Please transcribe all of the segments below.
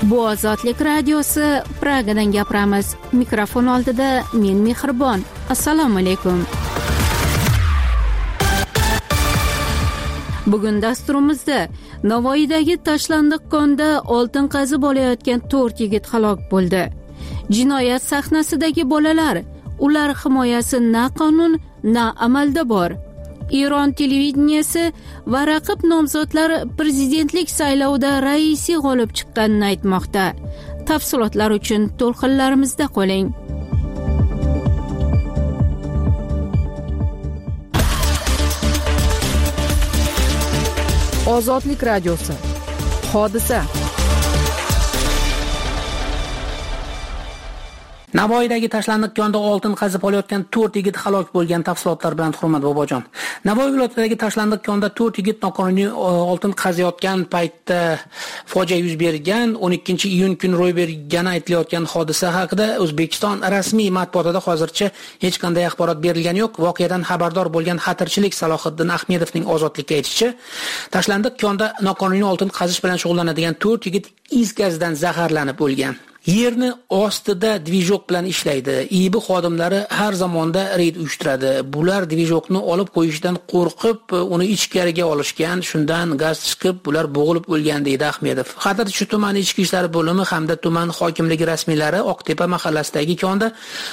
Bu Ozodlik radiosi, Pragadan gapiramiz. Mikrofon oldida men Mehribon. Assalomu alaykum. Bugun dasturimizda Navoiydagi tashlandiq konda oltin qazib olayotgan 4 yigit halok bo'ldi. Jinoyat sahnasidagi bolalar, ular himoyasi na qonun, na amalda bor. Eron televideniyasi va raqib nomzodlar prezidentlik saylovida raisiy g'olib chiqqanini aytmoqda. Tafsilotlar uchun to'lqinlarimizda qoling. Ozodlik radiosi. Hodisa. Navoiydagi tashlandiq konda oltin qazib olayotgan 4 yigit halok bo'lgan. Tafsilotlar bilan Hurmat Bobojon. Navoiy viloyatidagi tashlandiq konda 4 yigit noqonuniy oltin qaziyotgan paytda fojia yuz bergan. 12-iyun kuni ro'y bergani aytilayotgan hodisa haqida O'zbekiston rasmiy matbuotida hozircha hech qanday axborot berilgani yo'q. Voqeadan xabardor bo'lgan xatirchilik Salohiddin Ahmedovning Ozodlikka aytishicha, tashlandiq konda noqonuniy oltin qazish bilan shug'ullanadigan 4 yigit is gazidan zaharlanib o'lgan. Yerni ostida dvijok bilan ishlaydi. IIB xodimlari har zamonda reyd uyushtiradi. Bular dvijokni olib qo'yishdan qo'rqib, uni ichkariga olishgan. Shundan gaz chiqib, bular bo'g'ilib o'lgan deydi Ahmedov. Xatirchi tumani ichki ishlar bo'limi hamda tuman hokimligi rasmiylari Oqtepa mahallasidagi konda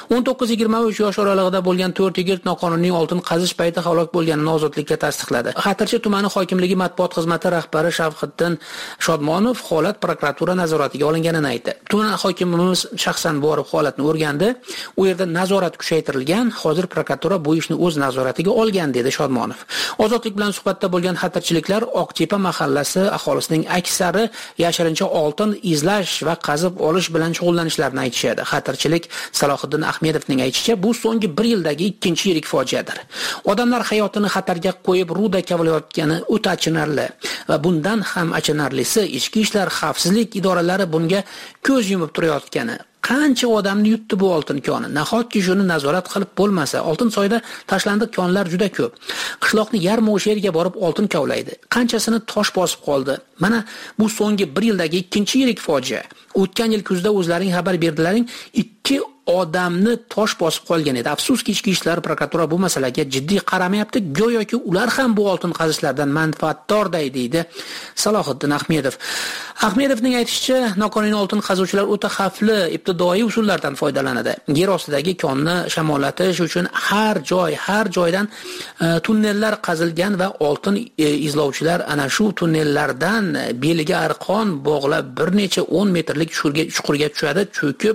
19-23 yosh oralig'ida bo'lgan 4 yigit noqonuniy oltin qazish payti halok bo'lganini Ozodlikka tasdiqladi. Xatirchi tumani hokimligi matbuot xizmati rahbari Shavhiddin Shodmonov holat prokuratura nazoratiga olinganini aytdi. Tuman hokimimiz shaxsan borib holatni o'rgandi. U yerda nazorat kuchaytirilgan. Hozir prokuratura bu ishni o'z nazoratiga olgan dedi Shodmonov. Ozodlik bilan suhbatda bo'lgan xatirchiliklar Oqtepa mahallasi aholisining aksari yashirincha oltin izlash va qazib olish bilan shug'ullanishlarini aytishadi. Xatirchilik Salohiddin Ahmedovning aytishicha, bu so'nggi 1 yildagi 2-chi yirik fojiadir. Odamlar hayotini xatarga qo'yib ruda kavlayotgani o'ta achinarli va bundan ham achinarlisi ichki ishlar xavfsizlik idoralari bunga ko'z yumib turayotgani. Qancha odamni yutdi bu oltin koni. Nahotki shuni nazorat qilib bo'lmasa, Oltinsoyda tashlandiq konlar juda ko'p. Qishloqni yarmi o'sha yerga borib oltin kavlaydi. Qanchasini tosh bosib qoldi. Mana bu so'nggi 1 yildagi 2-chi yirik fojia. O'tgan yil kuzda o'zlaring xabar berdilaring, 2 odamni tosh bosib qolgan edi. Afsuski ichki ishlar prokuratura bu masalaga jiddiy qaramayapti. Go'yoki ular ham bu oltin qazishlardan manfaatdorday deydi Salohiddin Ahmedov. Ahmedovning aytishicha, noqonuniy oltin qazuvchilar o'ta xavfli ibtidoiy usullardan foydalanadi. Yer ostidagi konni shamollatish uchun har joydan tunnellar qazilgan va oltin izlovchilar ana shu tunnellardan beliga arqon bog'lab bir necha 10 metrlik chuqurga tushadi, cho'kib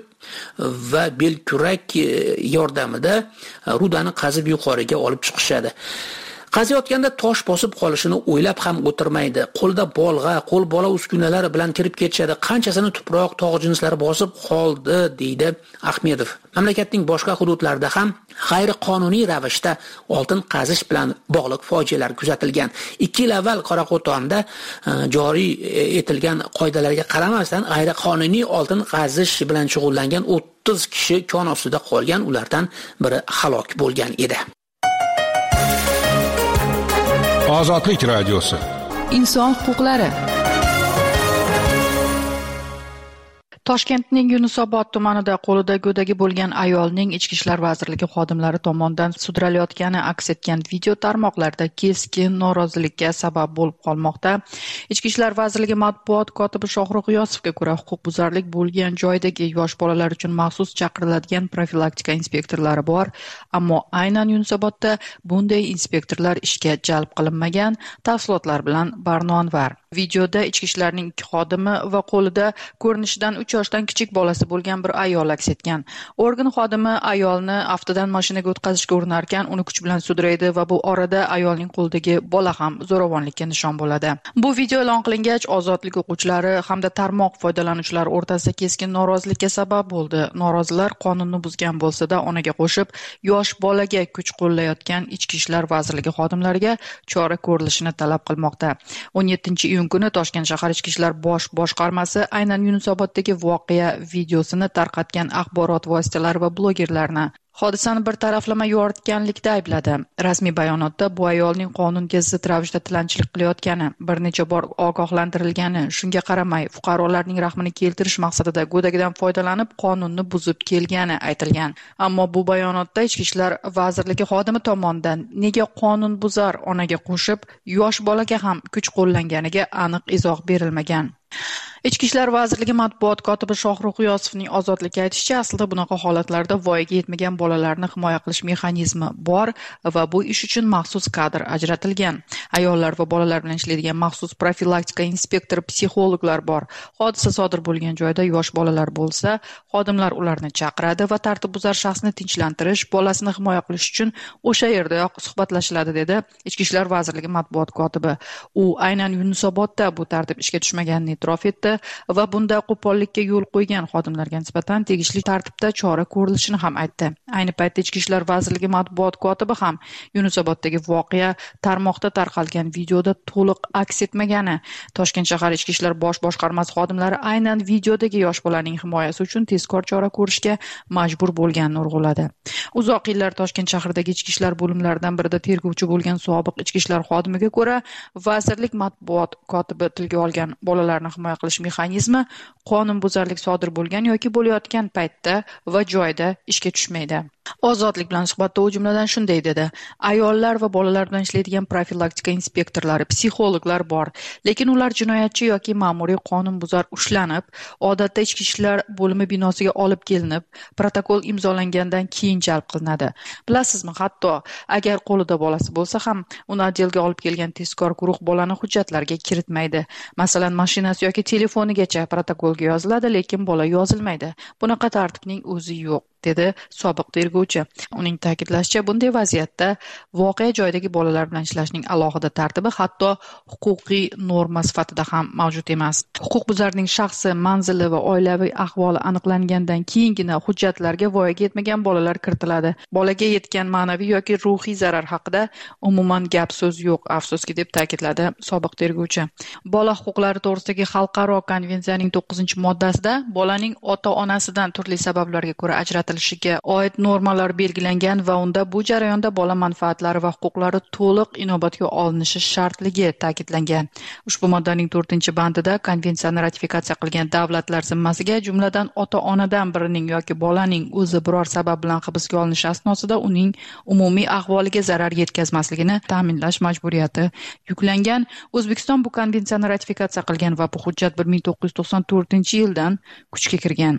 va belkurak yordamida rudani qazib yuqoriga olib chiqishadi. Qaziyotganda tosh bosib qolishini o'ylab ham o'tirmaydi. Qo'lda bolg'a, qo'l bola uskunalari bilan kirib ketishadi. Qanchasini tuproq, tog' jinslari bosib qoldi deydi Ahmedov. Mamlakatning boshqa hududlarida ham g'ayriqonuniy ravishda oltin qazish bilan bog'liq fojialar kuzatilgan. 2 yil avval Qoraqo'tonda joriy etilgan qoidalarga qaramasdan g'ayriqonuniy oltin qazish bilan shug'ullangan 30 kishi kon ostida qolgan, ulardan biri halok bo'lgan edi. Ozodlik radiosi. Inson huquqlari. Toshkentning Yunusobod tumanida qo'lida go'dagi bo'lgan ayolning Ichki ishlar vazirligi xodimlari tomonidan sudiralayotgani aks etgan video tarmoqlarda keskin norozilikka sabab bo'lib qolmoqda. Ichki ishlar vazirligi matbuot kotibi Shohrux G'iyosovga ko'ra, huquqbuzarlik bo'lgan joydagi yosh bolalar uchun maxsus chaqiriladigan profilaktika inspektorlari bor, ammo aynan Yunusobodda bunday inspektorlar ishga jalb qilinmagan. Tafsilotlar bilan Barno Anvar. Videoda ichki ishlarning 2 xodimi va qo'lida ko'rinishidan 3 yoshdan kichik bolasi bo'lgan bir ayol aks etgan. Organ xodimi ayolni aftidan mashinaga o'tkazishga urinarkan, uni kuch bilan sudraydi va bu orada ayolning qo'lidagi bola ham zo'ravonlikka nishon bo'ladi. Bu video e'lon qilingach, ozodlik o'quvchilari hamda tarmoq foydalanuvchilari o'rtasida keskin norozilikka sabab bo'ldi. Norozilar qonunni buzgan bo'lsa-da, onaga qo'shib, yosh bolaga kuch qo'llayotgan Ichki ishlar vazirligi xodimlariga chora ko'rilishini talab qilmoqda. 17-iyun kuni Toshkent shahar Ichki ishlar bosh boshqarmasi aynan Yunusoboddagi voqea videosini tarqatgan axborot vositalari va blogerlarni hodisani bir taraflama yoritganlikda aybladi. Rasmiy bayonotda bu ayolning qonunga zid ravishda tilanchilik qilayotgani, bir necha bor ogohlantirilgani, shunga qaramay fuqarolarning rahmini keltirish maqsadida go'dagidan foydalanib qonunni buzib kelgani aytilgan. Ammo bu bayonotda Ichki ishlar vazirligi xodimi tomonidan nega qonunbuzar onaga qo'shib yosh bolaga ham kuch qo'llanganiga aniq izoh berilmagan. Ichki ishlar vazirligi matbuot kotibi Shohruh G'iyosovning ozodlikka aytishicha, aslida bunaqa holatlarda voyaga yetmagan bolalarni himoya qilish mexanizmi bor va bu ish uchun maxsus kadr ajratilgan. Ayollar va bolalar bilan ishlaydigan maxsus profilaktika inspektor, psixologlar bor. Hodisa sodir bo'lgan joyda yosh bolalar bo'lsa, xodimlar ularni chaqiradi va tartibbuzar shaxsni tinchlantirish, bolasini himoya qilish uchun o'sha yerdayoq suhbatlashiladi, dedi Ichki ishlar vazirligi matbuot kotibi. U aynan Yunusobodda bu tartib ishga tushmaganini e'tirof etdi va bunda qo'pollikka yo'l qo'ygan xodimlarga nisbatan tegishli tartibda chora ko'rilishini ham aytdi. Ayni paytda Ichki ishlar vazirligi matbuot kotibi ham Yunusoboddagi voqea tarmoqda tarqalgan videoda to'liq aks etmagani, Toshkent shahar Ichki ishlar bosh boshqarmasi xodimlari aynan videodagi yosh bolaning himoyasi uchun tezkor chora ko'rishga majbur bo'lganini urg'uladi. Uzoq yillar Toshkent shahridagi ichki ishlar bo'limlaridan birida tergovchi bo'lgan sobiq ichki ishlar xodimiga ko'ra, vazirlik matbuot kotibi tilga olgan bolalarni himoya qilish mexanizmi qonunbuzarlik sodir bo'lgan yoki bo'layotgan paytda va joyda ishga tushmaydi. Ozodlik bilan suhbatda u jumladan shunday dedi: ayollar va bolalar bilan ishlaydigan profilaktika inspektorlari, psixologlar bor, lekin ular jinoyatchi yoki ma'muriy qonunbuzar ushlanib, odatda ichki ishlar bo'limi binosiga olib kelinib, protokol imzolangandan keyin jalb qilinadi. Bilasizmi, hatto agar qo'lida bolasi bo'lsa ham, uni oddelga olib kelgan tezkor guruh bolani hujjatlarga kiritmaydi. Masalan, mashinasi yoki telefonigacha protokolga yoziladi, lekin bola yozilmaydi. Bunaqa tartibning o'zi yo'q, dedi sobiq tergovchi. Uning ta'kidlashicha, bunday vaziyatda voqea joyidagi bolalar bilan ishlashning alohida tartibi hatto huquqiy norma sifatida ham mavjud emas. Huquqbuzarning shaxsi, manzili va oilaviy ahvoli aniqlangandan keyingina hujjatlarga voyaga yetmagan bolalar kiritiladi. Bolaga yetgan ma'naviy yoki ruhiy zarar haqida umuman gap so'z yo'q, afsuski, deb ta'kidladi sobiq tergovchi. Bola huquqlari to'g'risidagi xalqaro konvensiyaning 9-moddasida bolaning ota-onasidan turli sabablarga ko'ra ajratilishiga oid normalar belgilangan va unda bu jarayonda bola manfaatlari va huquqlari to'liq inobatga olinishi shartligi ta'kidlangan. Ushbu moddaning 4-bandida konvensiyani ratifikatsiya qilgan davlatlar zimmasiga, jumladan ota-onadan birining yoki bolaning o'zi biror sabab bilan hibsga olinishi asnosida uning umumiy ahvoliga zarar yetkazmasligini ta'minlash majburiyati yuklangan. O'zbekiston bu konvensiyani ratifikatsiya qilgan va bu hujjat 1994-yildan kuchga kirgan.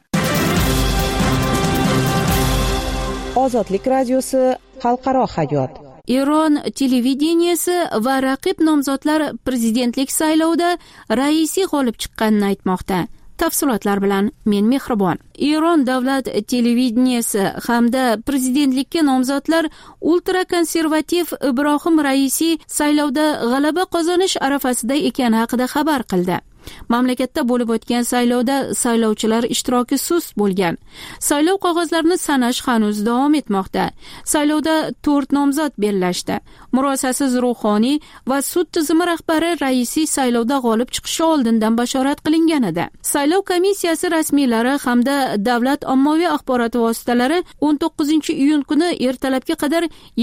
Ozodlik radiosi xalqaro hayot. Eron televideniyesi va raqib nomzodlar prezidentlik saylovida raisiy g'olib chiqqanini aytmoqda. Tafsilotlar bilan men Mehribon. Eron davlat televideniyesi hamda prezidentlikka nomzodlar ultrakonservativ Ibrohim Raisi saylovda g'alaba qozonish arafasida ekani haqida xabar qildi. Mamlakatda bo'lib o'tgan saylovda saylovchilar ishtiroki sust bo'lgan. Saylov qog'ozlarini sanash hanuz davom etmoqda. Saylovda 4 nomzod bellashdi. Murosasiz Ruhoniy va sud tizimi rahbari Raisi saylovda g'olib chiqishi oldindan bashorat qilingan edi. Saylov komissiyasi rasmiylari hamda davlat ommaviy axborot vositalari 19-iyun kuni ertalabga qadar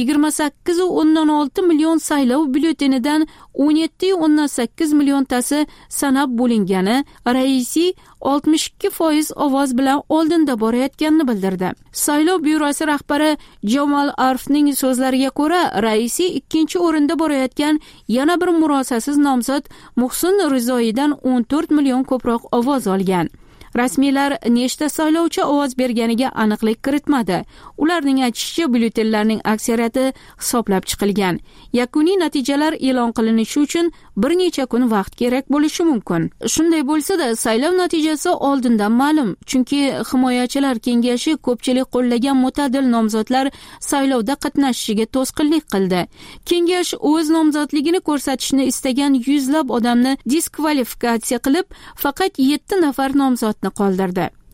28,6 million saylov byulletenidan 17,8 milliontasi sanab bo'lingani, Raisi 62% ovoz bilan oldinda borayotganini bildirdi. Saylov byurosi rahbari Jamal Arfning so'zlariga ko'ra, Raisi 2-o'rinda borayotgan yana bir murosasiz nomzod Muhsin Rizoidan 14 million ko'proq ovoz olgan. Rasmiylar nechta saylovchi ovoz berganiga aniqlik kiritmadi. Ularning aytishicha, byulletenlarning aksariyati hisoblab chiqilgan. Yakuniy natijalar e'lon qilinishi uchun bir necha kun vaqt kerak bo'lishi mumkin. Shunday bo'lsa-da, saylov natijasi oldindan ma'lum, chunki himoyachilar kengashi ko'pchilik qo'llagan mutadil nomzodlar saylovda qatnashishiga to'sqinlik qildi. Kengash o'z nomzodligini ko'rsatishni istagan yuzlab odamni diskvalifikatsiya qilib, faqat 7 nafar nomzodni qoldirdi.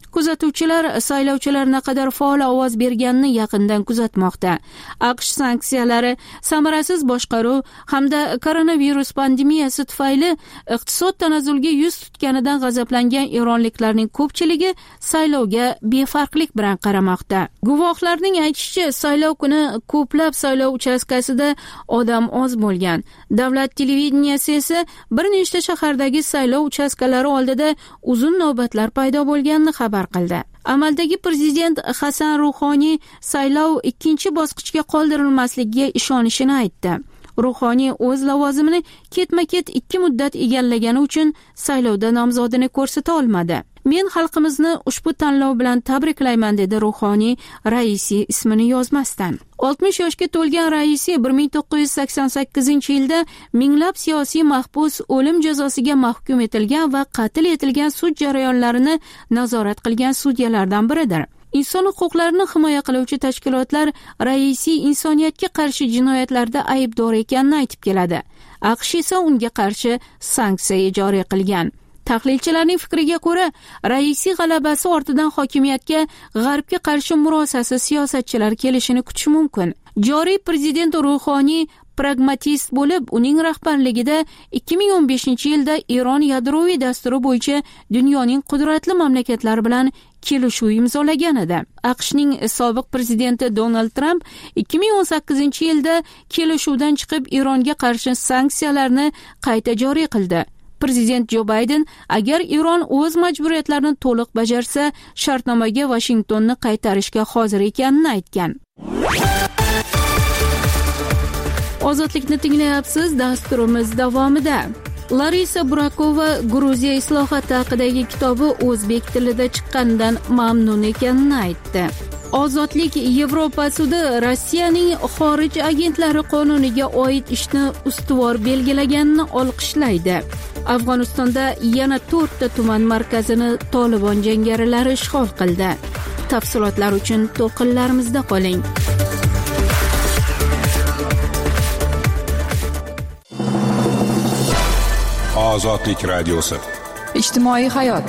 Kuzatuvchilar saylovchilar naqadar faol ovoz berganini yaqindan kuzatmoqda. AQSh sanksiyalari, samarasiz boshqaruv hamda koronavirus pandemiyasi tufayli iqtisod tanazzulga yuz tutganidan g'azablangan eronliklarning ko'pchiligi saylovga befarqlik bilan qaramoqda. Guvohlarning aytishicha, saylov kuni ko'plab saylov uchastkasida odam oz bo'lgan. Davlat televideniyasi esa bir nechta shahardagi saylov uchastkalari oldida uzun navbatlar paydo bo'lganini xabar qildi. Amaldagi prezident Hasan Ruhoniy saylov ikkinchi bosqichga qoldirilmasligiga ishonishini aytdi. Ruhoniy o'z lavozimini ketma-ket 2 muddat egallagani uchun saylovda nomzodini ko'rsata olmadi. Men xalqimizni ushbu tanlov bilan tabriklayman, dedi Ruhoniy Raisi ismini yozmasdan. 60 yoshga to'lgan Raisi 1988-yilda minglab siyosiy mahbus o'lim jazosiga mahkum etilgan va qatl etilgan sud jarayonlarini nazorat qilgan sudyalardan biridir. Inson huquqlarini himoya qiluvchi tashkilotlar Raisi insoniyatga qarshi jinoyatlarda aybdor ekanini aytib keladi. AQSh esa unga qarshi sanksiya joriy qilgan. Tahlilchilarning fikriga ko'ra, Raisi g'alabasi ortidan hokimiyatga g'arbga qarshi murosasiz siyosatchilar kelishini kutish mumkin. Joriy prezident Ruhoniy pragmatist bo'lib, uning rahbarligida 2015-yilda Eron yadroviy dasturi bo'yicha dunyoning qudratli mamlakatlari bilan kelishuv imzolagan edi. AQShning sobiq prezidenti Donald Trump 2018-yilda kelishuvdan chiqib Eronga qarshi sanksiyalarni qayta joriy qildi. Prezident Jo Bayden agar Eron o'z majburiyatlarini to'liq bajarsa, shartnomaga Washingtonni qaytarishga hozir ekanini aytgan. Ozodlikni tinglayapsiz, dasturimiz davomida. Larisa Burakova Gruziya islohoti haqidagi kitobi o'zbek tilida chiqqanidan mamnun ekanini aytdi. Ozodlik Yevropa sudi Rossiyaning xorij agentlari qonuniga oid ishni ustuvor belgilaganini olqishlaydi. Afg'onistonda yana 4 ta tuman markazini Tolibon jangarilari ishg'ol qildi. Tafsilotlar uchun to'qinlarimizda qoling. Ozodlik radiosi. Ijtimoiy hayot.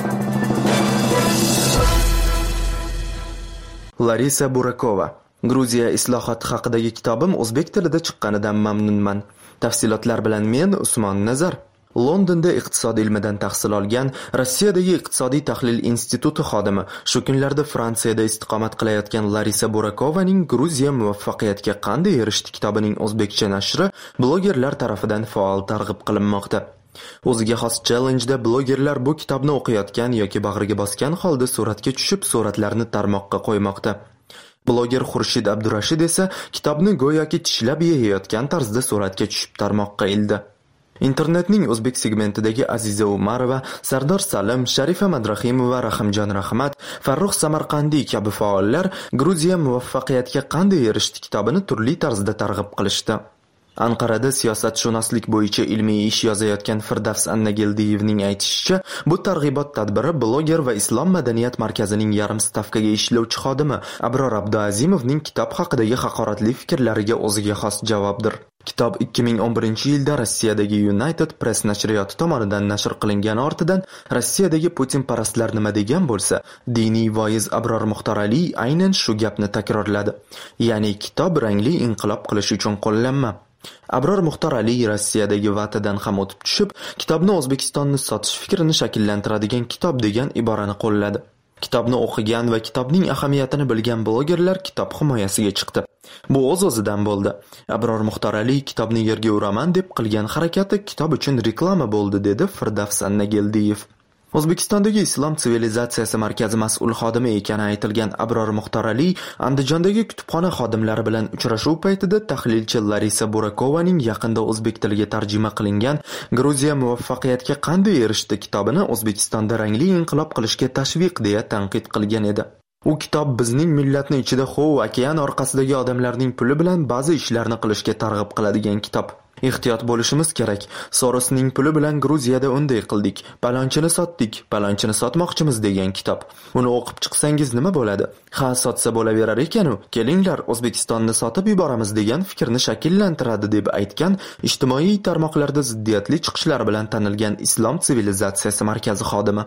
Larisa Burakova. Gruziya islohoti haqidagi kitobim o'zbek tilida chiqqanidan mamnunman. Tafsilotlar bilan men Usmon Nazar. Londonda iqtisod ilmidan tahsil olgan, Rossiyadagi iqtisodiy tahlil instituti xodimi, shu kunlarda Fransiyada istiqomat qilayotgan Larisa Burakovaning Gruziya muvaffaqiyatga qanday erishdi kitobining o'zbekcha nashri blogerlar tarafidan faol targ'ib qilinmoqda. O'ziga xos challenge'da blogerlar bu kitobni o'qiyotgan yoki bag'riga bosgan holda suratga tushib, suratlarni tarmoqqa qo'ymoqda. Bloger Xurshid Abdurashid esa kitobni go'yoki tishlab yeyayotgan tarzda suratga tushib tarmoqqa ildi. Internetning o'zbek segmentidagi Aziza Umarova, Sardor Salim, Sharifa Madrahimova, Rahimjon Rahmat, Farruh Samarqandiy kabi faollar Gruziya muvaffaqiyatga qanday erishdi kitobini turli tarzda targ'ib qilishdi. Anqarada siyosatshunoslik bo'yicha ilmiy ish yozayotgan Firdavs Annagildiyevning aytishicha, bu targ'ibot tadbiri bloger va Islom madaniyat markazining yarim stavkaga ishlovchi xodimi Abror Abduazimovning kitob haqidagi haqoratli fikrlariga o'ziga xos javobdir. Kitob 2011-yilda Rossiyadagi United Press nashriyoti tomonidan nashr qilingani ortidan Rossiyadagi Putin parastlar nima degan bo'lsa, diniy voiz Abror Muxtoraliy aynan shu gapni takrorladi. Ya'ni kitob rangli inqilob qilish uchun qo'llanma. Abror Muxtoraliy Rossiyadagi vatadan ham o'tib tushib, kitobni O'zbekistonni sotish fikrini shakllantiradigan kitob degan iborani qo'lladi. Kitobni o'qigan va kitobning ahamiyatini bilgan blogerlar kitob himoyasiga chiqdi. Bu o'z-o'zidan bo'ldi. Abror Muxtoraliy kitobni yerga uraman deb qilgan harakati kitob uchun reklama bo'ldi, dedi Firdavs Annageldiyev. O'zbekistondagi Islom sivilizatsiyasi markazi mas'ul xodimi ekani aytilgan Abror Muxtoraliy Andijondagi kutubxona xodimlari bilan uchrashuv paytida tahlilchi Larisa Burakovaning yaqinda o'zbek tiliga tarjima qilingan Gruziya muvaffaqiyatga qanday erishdi kitobini O'zbekistonda rangli inqilob qilishga tashviq deya tanqid qilgan edi. U kitob bizning millatni ichida okean orqasidagi odamlarning puli bilan ba'zi ishlarni qilishga targ'ib qiladigan kitob. Ehtiyot bo'lishimiz kerak. Sorosning puli bilan Gruziyada unday qildik, palonchini sotdik, palonchini sotmoqchimiz degan kitob. Uni o'qib chiqsangiz nima bo'ladi? Ha, sotsa bo'laverar ekan-u. Kelinglar, O'zbekistonni sotib yuboramiz degan fikrni shakllantiradi deb aytgan ijtimoiy tarmoqlarda ziddiyatli chiqishlar bilan tanilgan Islom sivilizatsiyasi markazi xodimi.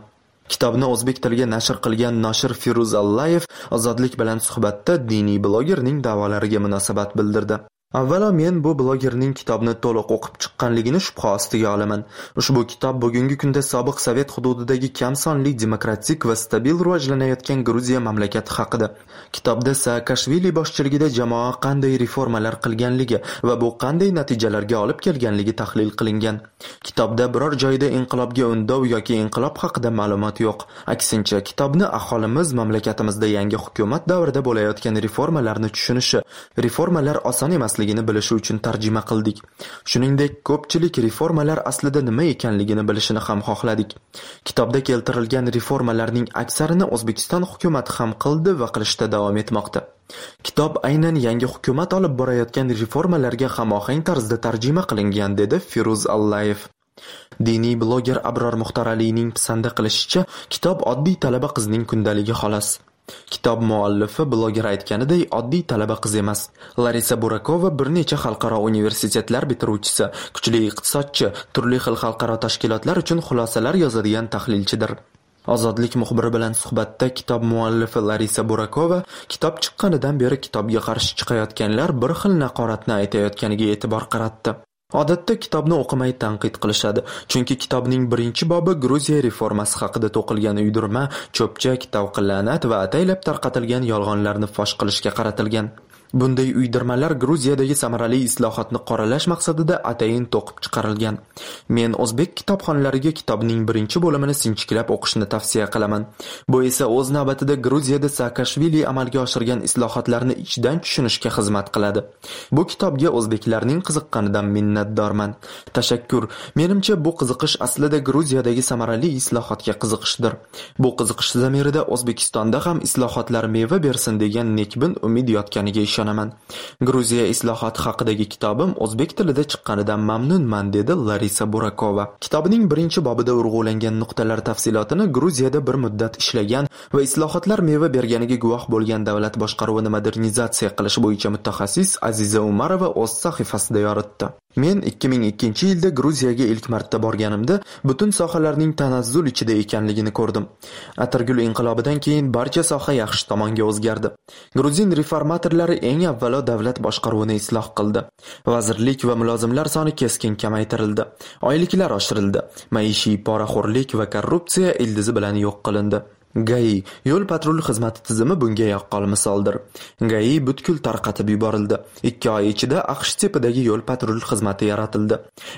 Kitobni o'zbek tiliga nashr qilgan noshir Firuz Allayev Ozodlik bilan suhbatda diniy blogerning da'volariga munosabat bildirdi. Avvalo men bu blogerning kitobni to'liq o'qib chiqqanligini shubha ostiga olaman. Ushbu kitob bugungi kunda sobiq Sovet hududidagi kam sonli demokratik va stabil rivojlanayotgan Gruziya mamlakati haqida. Kitobda Saakashvili boshchiligida jamoa qanday reformalar qilganligi va bu qanday natijalarga olib kelganligi tahlil qilingan. Kitobda biror joyda inqilobga undov yoki inqilob haqida ma'lumot yo'q. Aksincha, kitobni aholimiz mamlakatimizda yangi hukumat davrida bo'layotgan reformalarni tushunishi, reformalar oson emas bilishi uchun tarjima qildik. Shuningdek, ko'pchilik reformalar aslida nima ekanligini bilishini ham xohladik. Kitobda keltirilgan reformalarning aksarini O'zbekiston hukumatı ham qildi va qilishda davom etmoqda. Kitob aynan yangi hukumat olib borayotgan reformalarga hamohang tarzda tarjima qilingan, dedi Firuz Allayev. Diniy bloger Abror Muxtoraliyning pisanda qilishicha, kitob oddiy talaba qizning kundaligi xolos. Kitob muallifi bloger aytganiday oddiy talaba qiz emas. Larisa Burakova bir necha xalqaro universitetlar bitiruvchisi, kuchli iqtisodchi, turli xil xalqaro tashkilotlar uchun xulosalar yozadigan tahlilchidir. Ozodlik muxbiri bilan suhbatda kitob muallifi Larisa Burakova kitob chiqqanidan beri kitobga qarshi chiqayotganlar bir xil naqoratni aytayotganiga e'tibor qaratdi. Odatda kitobni o'qimay tanqid qilishadi, chunki kitobning birinchi bobi Gruziya reformasi haqida to'qilgan uydirma, cho'pchak, tavqillanat va ataylab tarqatilgan yolg'onlarni fosh qilishga qaratilgan. Bunday uydirmalar Gruziyadagi samarali islohotni qoralash maqsadida atayin to'qib chiqarilgan. Men o'zbek kitobxonlariga kitobning birinchi bo'limini sinchiklab o'qishni tavsiya qilaman. Bu esa o'z navbatida Gruziyada Saakashvili amalga oshirgan islohotlarni ichdan tushunishga xizmat qiladi. Bu kitobga o'zbeklarning qiziqqanidan minnatdorman. Tashakkur. Menimcha bu qiziqish aslida Gruziyadagi samarali islohotga qiziqishdir. Bu qiziqish zamirida O'zbekistonda ham islohotlar meva bersin degan nekbin umid yotganiga ishonaman. Gruziya islohoti haqidagi kitobim o'zbek tilida chiqqanidan mamnunman, dedi Larisa Burakova. Kitobning birinchi bobida urg'ulangan nuqtalar tafsilotini Gruziyada bir muddat ishlagan va islohotlar meva berganiga guvoh bo'lgan davlat boshqaruvini modernizatsiya qilish bo'yicha mutaxassis Aziza Umarova o'z sahifasida yoritdi. Men 2002-yilda Gruziyaga ilk marta borganimda butun sohalarning tanazzul ichida ekanligini ko'rdim. Atirgul inqilobidan keyin barcha soha yaxshi tomonga o'zgardi. Gruzin reformatorlari eng avvalo davlat boshqaruvini isloh qildi. Vazirlik va mulozimlar soni keskin kamaytirildi. Oyliklar oshirildi. Maishiy poraxo'rlik va korrupsiya ildizi bilan yo'q qilindi. GAI yo'l patrul xizmati tizimi bunga yaqqol misoldir. GAI butkul tarqatib yuborildi. 2 oy ichida AQSh tipidagi yo'l patrul xizmati yaratildi.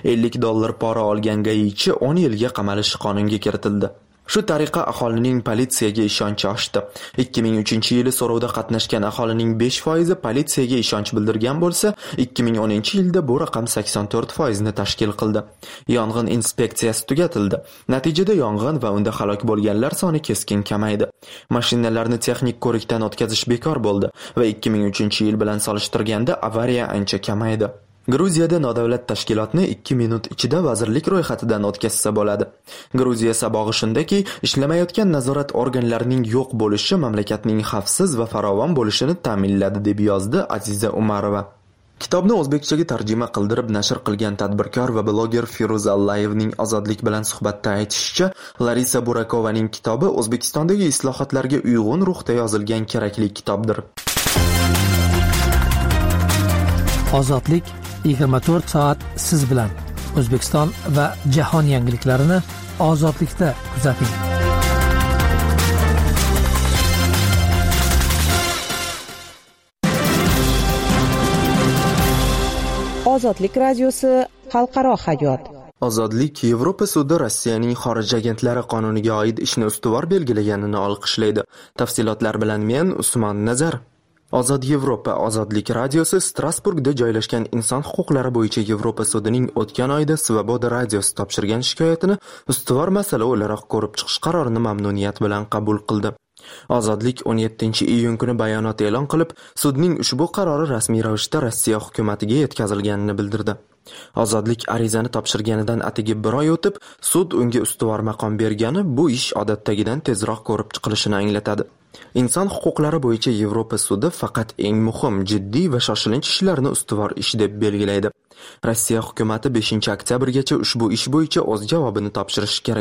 $50 pora olgan GAIchi 10 yilga qamalishi qonunga kiritildi. Shu tariqa aholining politsiyaga ishonchi oshdi. 2003-yili so'rovda qatnashgan aholining 5% politsiyaga ishonch bildirgan bo'lsa, 2010-yilda bu raqam 84% ni tashkil qildi. Yong'in inspeksiyasi tugatildi. Natijada yong'in va unda halok bo'lganlar soni keskin kamaydi. Mashinalarni texnik ko'rikdan o'tkazish bekor bo'ldi va 2003-yil bilan solishtirganda avariya ancha kamaydi. Gruziyada nodavlat tashkilotni 2 minut ichida vazirlik ro'yxatidan o'tkazsa bo'ladi. Gruziya sabog'i shundaki, ishlamayotgan nazorat organlarining yo'q bo'lishi mamlakatning xavfsiz va farovon bo'lishini ta'minladi, deb yozdi Aziza Umarova. Kitobni o'zbekchaga tarjima qildirib nashr qilgan tadbirkor va bloger Firuz Allayevning Ozodlik bilan suhbatda aytishicha, Larisa Burakovaning kitobi O'zbekistondagi islohotlarga uyg'un ruhda yozilgan kerakli kitobdir. Ozodlik 24 soat siz bilan. O'zbekiston va jahon yangiliklarini Ozodlikda kuzating. Ozodlik radiosi xalqaro hayot. Ozodlik Yevropa sudi Rossiyaning xorij agentlari qonuniga oid ishni ustuvor belgilaganini olqishlaydi. Tafsilotlar bilan men Usmon Nazar. Ozod Yevropa Ozodlik radiosi Strasburgda joylashgan inson huquqlari bo'yicha Yevropa sudining o'tgan oyda Svoboda radiosi topshirgan shikoyatini ustuvor masala o'laroq ko'rib chiqish qarorini mamnuniyat bilan qabul qildi. Ozodlik 17-iyun kuni bayonot e'lon qilib, sudning ushbu qarori rasmiy ravishda Rossiya hukumatiga yetkazilganini bildirdi. Ozodlik arizani topshirganidan atigi 1 oy o'tib, sud unga ustuvor maqom bergani bu ish odatdagidan tezroq ko'rib chiqilishini anglatadi. Inson huquqlari bo'yicha Yevropa sudi faqat eng muhim, jiddiy va shoshilinch ishlarni ustuvor ish deb belgilaydi. Rossiya hukumati 5 oktyabrgacha ushbu ish bo'yicha o'z javobini topshirishi kerak.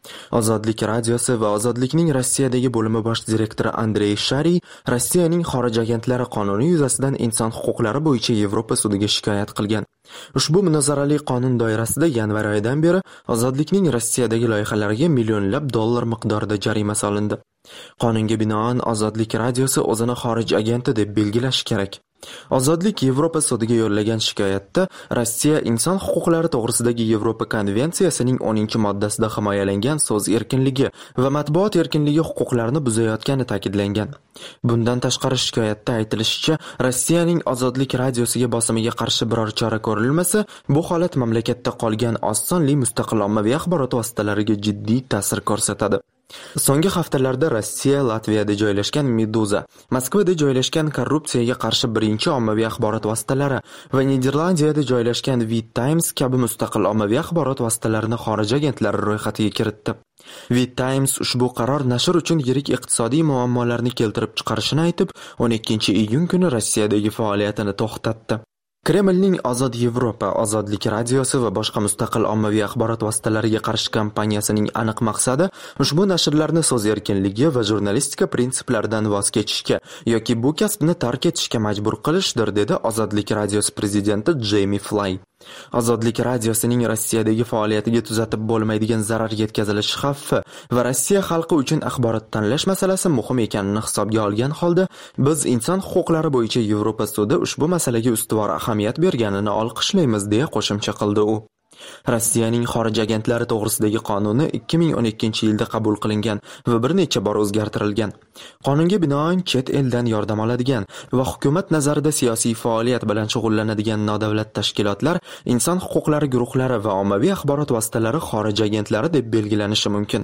Ozodlik radiosi va Ozodlikning Rossiyadagi bo'limi bosh direktori Andrey Shariy Rossiyaning xorij agentlari qonuni yuzasidan inson huquqlari bo'yicha Yevropa sudiga shikoyat qilgan. Ushbu munozarali qonun doirasida yanvar oyidan beri Ozodlikning Rossiyadagi loyihalariga millionlab dollar miqdorida jarima solindi. Qonunga binoan Ozodlik radiosi o'zini xorij agenti deb belgilashi kerak. Ozodlik Yevropa sudiga yo'llagan shikoyatda Rossiya inson huquqlari to'g'risidagi Yevropa konvensiyasining 10-moddasida himoyalangan so'z erkinligi va matbuot erkinligi huquqlarini buzayotgani ta'kidlangan. Bundan tashqari shikoyatda aytilishicha, Rossiyaning Ozodlik radiosiga bosimiga qarshi biror chora ko'rilmasa, bu holat mamlakatda qolgan oz sonli mustaqil ommaviy axborot vositalariga jiddiy ta'sir ko'rsatadi. So'nggi haftalarda Rossiya, Latviyada joylashgan Meduza, Moskvada joylashgan korrupsiyaga qarshi birinchi ommaviy axborot vositalari va Niderlandiyada joylashgan Wit Times kabi mustaqil ommaviy axborot vositalarini xorij agentlari ro'yxatiga kiritdi. Wit Times ushbu qaror nashr uchun yirik iqtisodiy muammolarni keltirib chiqarishini aytib, 12-iyun kuni Rossiyadagi faoliyatini to'xtatdi. Kremlning Ozod Yevropa, Ozodlik radiosi va boshqa mustaqil ommaviy axborot vositalariga qarshi kampaniyasining aniq maqsadi ushbu nashrlarni so'z erkinligi va jurnalistika prinsiplaridan voz kechishga yoki bu kasbni tark etishga majbur qilishdir, dedi Ozodlik radiosi prezidenti Jamie Fly. Ozodlik radiosining Rossiyadagi faoliyatiga tuzatib bo'lmaydigan zarar yetkazilishi xavfi va Rossiya xalqi uchun axborot tanlash masalasi muhim ekanini hisobga olgan holda, biz inson huquqlari bo'yicha Yevropa sudi ushbu masalaga ustuvor ahamiyat berganini olqishlaymiz, deya qo'shimcha qildi u. Rossiyaning xorij agentlari to'g'risidagi qonuni 2012-yilda qabul qilingan va bir necha bor o'zgartirilgan. Qonunga binoan chet eldan yordam oladigan va hukumat nazarida siyosiy faoliyat bilan shug'ullanadigan nodavlat tashkilotlar inson huquqlari guruhlari va ommaviy axborot vositalari xorij agentlari deb belgilanishi mumkin.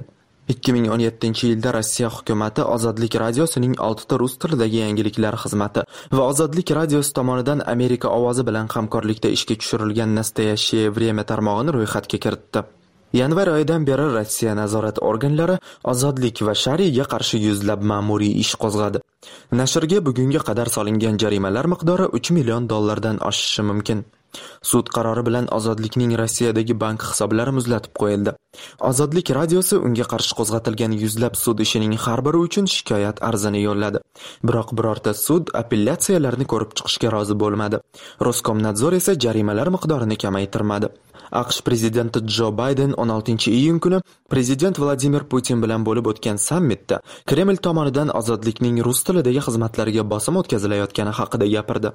2017-yilda Rossiya hukumati Ozodlik radiosining 6 ta rus tilidagi yangiliklar xizmati va Ozodlik radiosi tomonidan Amerika ovozi bilan hamkorlikda ishga tushirilgan Nastoящее время tarmog'ini ro'yxatga kiritdi. Yanvar oyidan beri Rossiya nazorat organlari Ozodlik va Shariyga qarshi yuzlab ma'muriy ish qo'zg'adi. Nashrga bugunga qadar solingan jarimalar miqdori 3 million dollardan oshishi mumkin. Sud qarori bilan Ozodlikning Rossiyadagi bank hisoblari muzlatib qo'yildi. Ozodlik radiosi unga qarshi qo'zg'atilgan yuzlab sud ishining har biri uchun shikoyat arzini yo'lladi. Biroq birorta sud apellyatsiyalarni ko'rib chiqishga rozi bo'lmadi. Roskomnadzor esa jarimalar miqdorini kamaytirmadi. AQSh prezidenti Jo Bayden 16-iyun kuni prezident Vladimir Putin bilan bo'lib o'tgan sammitda Kreml tomonidan Ozodlikning rus tilidagi xizmatlariga bosim o'tkazilayotgani haqida gapirdi.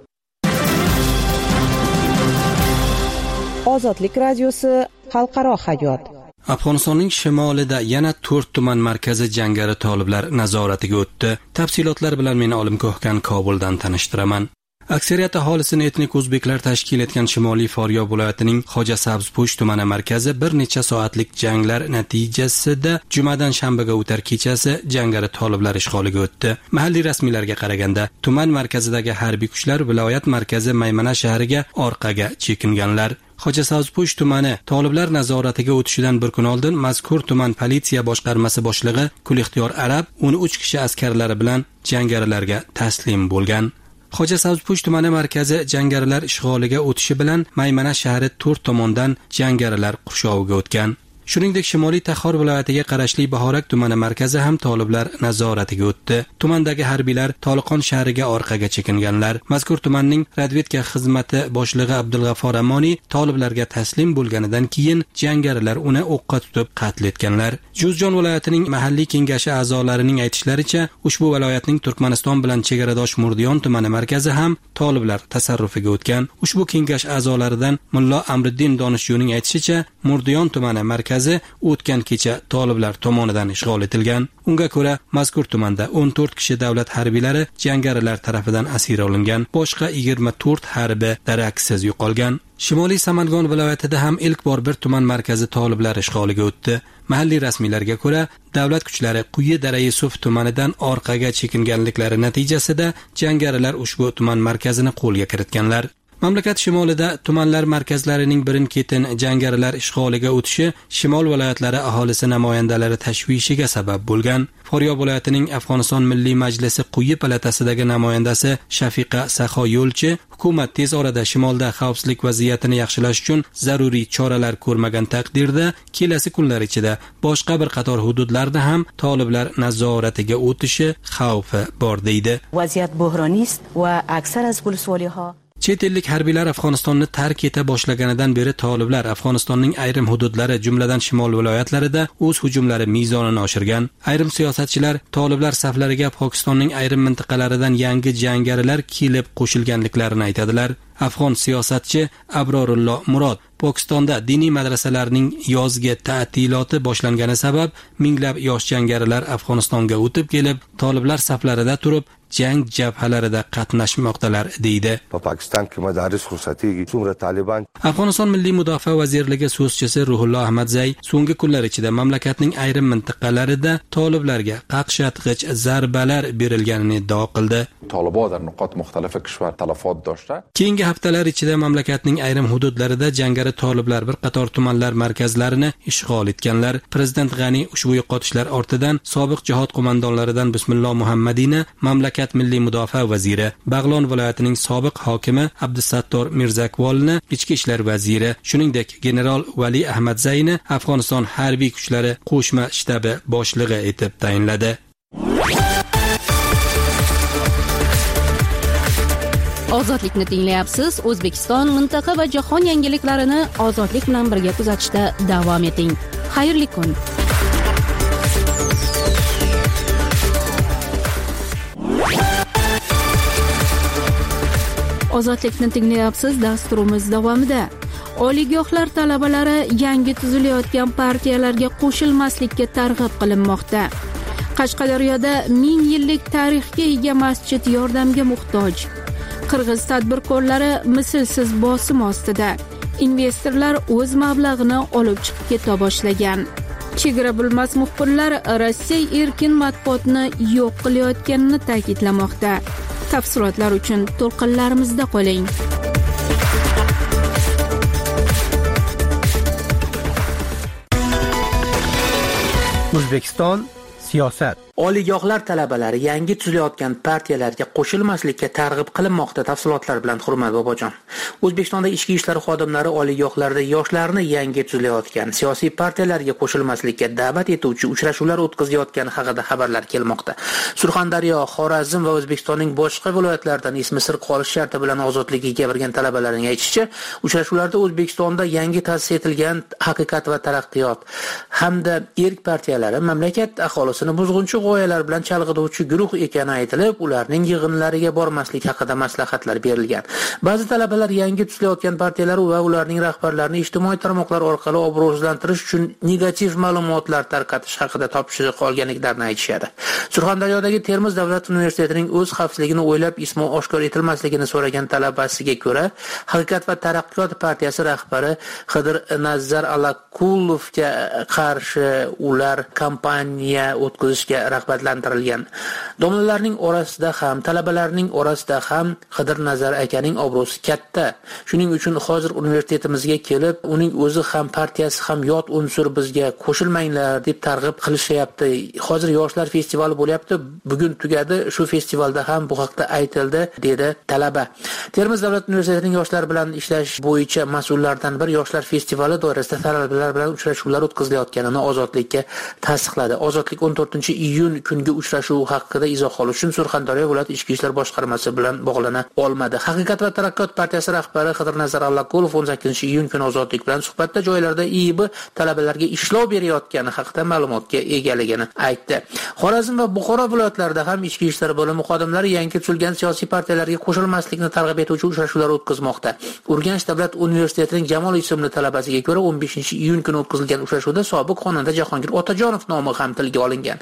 Ozodlik radiosi xalqaro hayot. Afg'onistonning shimolida yana 4 tuman markazi jangari toliblar nazoratiga o'tdi. Tafsilotlar bilan meni Olim Ko'hkan Kobuldan tanishtiraman. Aksariyat aholisini etnik o'zbeklar tashkil etgan Shimoliy Faryob viloyatining Xo'ja Sabzpo'sh tumani markazi bir necha soatlik janglar natijasida jumadan shanbaga o'tar kechasi jangari toliblar ishg'oliga o'tdi. Mahalliy rasmiylarga qaraganda, tuman markazidagi harbiy kuchlar viloyat markazi Maymana shahriga orqaga chekinganlar. Xo'ja Sabzpo'sh tumani toliblar nazoratiga o'tishidan bir kun oldin mazkur tuman politsiya boshqarmasi boshlig'i Kulixtiyor Arab 13 kishi askarlari bilan jangarilarga taslim bo'lgan. Xo'ja Sabzpo'sh tumani markazi jangarilar ishg'oliga o'tishi bilan Maymana shahri 4 tomondan jangarilar qurshoviga o'tgan. Shuningdek, Shimoliy Taxor viloyatiga qarashli Bahorak tumani markazi ham toliblar nazoratiga o'tdi. Tumandagi harbiylar Toliqon shahriga orqaga chekinganlar. Mazkur tumanning razvedka xizmati boshlig'i Abdulg'affor Amoni toliblarga taslim bo'lganidan keyin jangarilar uni o'qqa tutib qatl etganlar. Juzjon viloyatining mahalliy kengashi a'zolarining aytishlaricha, ushbu viloyatning Turkmaniston bilan chegaradosh Murdiyon tumani markazi ham toliblar tasarrufiga o'tgan. Ushbu kengash a'zolaridan Mullo Amriddin Donishjuning aytishicha, Murdiyon tumani markazi o'tgan kecha toliblar tomonidan ishg'ol etilgan. Unga ko'ra, mazkur tumanda 14 kishi davlat harbiylari jangarilar tarafidan asir olingan, boshqa 24 harbiy daraksiz yo'qolgan. Shimoliy Samarqand viloyatida ham ilk bor bir tuman markazi toliblar ishg'oliga o'tdi. Mahalliy rasmiylarga ko'ra, davlat kuchlari Quyi Dara Yusuf tumanidan orqaga chekinganliklari natijasida jangarilar ushbu tuman markazini qo'lga kiritganlar. Mamlakat shimolida tumanlar markazlarining birin-ketin jangarilar ishg'oliga o'tishi shimol viloyatlari aholisi namoyandalari tashvishiga sabab bo'lgan. Faryob viloyatining Afg'oniston Milliy Majlisi quyi palatasidagi namoyandasi Shafiqa Saxoyo'lchi hukumat tez orada shimolda xavfsizlik vaziyatini yaxshilash uchun zaruriy choralar ko'rmagan taqdirda kelasi kunlar ichida boshqa bir qator hududlarda ham toliblar nazoratiga o'tishi xavfi bor deydi. Vaziyat buhroniy va aksar az polisvoliha Chet ellik harbiylar Afg'onistonni tark eta boshlaganidan beri toliblar Afg'onistonning ayrim hududlari, jumladan shimol viloyatlarida o'z hujumlari mezonini oshirgan. Ayrim siyosatchilar toliblar saflariga Pokistonning ayrim mintaqalaridan yangi jangarilar kelib qo'shilganliklarini aytadilar. Afg'on siyosatchi Abrorullo Murod Pokistonda diniy madrasalarning yozgi ta'tiloti boshlangani sabab minglab yosh jangarilar Afg'onistonga o'tib kelib, toliblar saflarida turib jang jabhalarida qatnashmoqdalar deydi. Afg'oniston Milliy Mudofaa vazirligi so'zchisi Ruhulloh Ahmadzay so'nggi kunlar ichida mamlakatning ayrim mintaqalarida toliblarga qaqshatqich zarbalar berilganini iddao qildi. Keyingi haftalar ichida mamlakatning ayrim hududlarida jangari toliblar bir qator tumanlar markazlarini ishg'ol etganlar. Prezident G'ani ushbu yo'qotishlar ortidan sobiq jihod qo'mondonlaridan Bismilloh Muhammadiyni mamlakat Milliy Mudofaa vaziri, Bag'lon viloyatining sobiq hokimi Abdusattor Mirzakvolni ichki ishlar vaziri, shuningdek general Vali Ahmadzayni Afg'oniston harbiy kuchlari qo'shma shtabi boshlig'i etib tayinladi. Ozodlikni tinglayapsiz. O'zbekiston, mintaqa va jahon yangiliklarini ozodlik bilan birga kuzatishda davom eting. Xayrli kun. Ozodlikni tinglayapsiz. Dasturimiz davomida oliygohlar talabalari yangi tuzilayotgan partiyalarga qo'shilmaslikka targ'ib qilinmoqda. Qashqadaryoda 1000 yillik tarixga ega masjid yordamga muhtoj. Qirg'iz tadbirkorlari mislsiz bosim ostida. Investorlar o'z mablag'ini olib chiqib keta boshlagan. Chegara bilmas muxbirlar Rossiya erkin matbuotni yo'q qilayotganini ta'kidlamoqda. Tafsilotlar uchun to'lqinlarimizda qoling. O'zbekiston siyosat. Oliygohlar talabalari yangi tuzilayotgan partiyalarga qo'shilmaslikka targ'ib qilinmoqda. Tafsilotlar bilan Hurmat Bobojon. O'zbekistonda ichki ishlar xodimlari oliygohlarda yoshlarni yangi tuzilayotgan siyosiy partiyalarga qo'shilmaslikka da'vat etuvchi uchrashuvlar o'tkazayotgani haqida xabarlar kelmoqda. Surxondaryo, Xorazm va O'zbekistonning boshqa viloyatlaridan ismi sir qolish sharti bilan ozodligiga bergan talabalarning aytishicha, uchrashuvlarda O'zbekistonda yangi ta'sis etilgan Haqiqat va taraqqiyot hamda erk partiyalari mamlakat aholisini buzg'unchi g'oyalar bilan chalg'ituvchi guruh ekani aytilib, ularning yig'inlariga bormaslik haqida maslahatlar berilgan. Ba'zi talabalar yangi tuzilayotgan partiyalar va ularning rahbarlarini ijtimoiy tarmoqlar orqali obro'sizlantirish uchun negativ ma'lumotlar tarqatish haqida topshiriq olganliklarini aytishadi. Surxondaryodagi Termiz davlat universitetining o'z xavfsizligini o'ylab ismi oshkor etilmasligini so'ragan talabasiga ko'ra, Haqiqat va taraqqiyot partiyasi rahbari Xidir Nazar Alaqulovga qarshi ular kampaniya o'tkazishga rag'batlantirilgan. Domlalarning orasida ham, talabalarning orasida ham Xidir Nazar akaning obro'si katta. Shuning uchun hozir universitetimizga kelib, uning o'zi ham partiyasi ham yot unsur, bizga qo'shilmanglar deb targ'ib qilishyapti. Hozir yoshlar festivali bo'lyapti. Bugun tugadi. Shu festivalda ham bu haqda aytildi, dedi talaba. Termiz davlat universitetining yoshlar bilan ishlash bo'yicha mas'ullardan bir yoshlar festivali doirasida talabalar bilan uchrashuvlar o'tkazilayotganini Ozodlikka tasdiqladi. Ozodlik 14-iyun kungi uchrashuv haqida izoh olish uchun Surxondaryo viloyat ichki ishlar boshqarmasi bilan bog'lana olmadi. Haqiqat va taraqqiyot partiyasi rahbari Xidir Nazar Allaqulov 18-iyun kuni Ozodlik bilan suhbatda joylarda IIB talabalarga ishlov berayotgani haqida ma'lumotga egaligini aytdi. Xorazm va Buxoro viloyatlarida ham ichki ishlar bo'limi xodimlari yangi tuzilgan siyosiy partiyalarga qo'shilmaslikni targ'ib etuvchi uchrashuvlar o'tkazmoqda. Urganch davlat universitetining Jamol ismli talabasiga ko'ra 15-iyun kuni o'tkazilgan uchrashuvda sobiq xonanda Jahongir Otajonov nomi ham tilga olingan.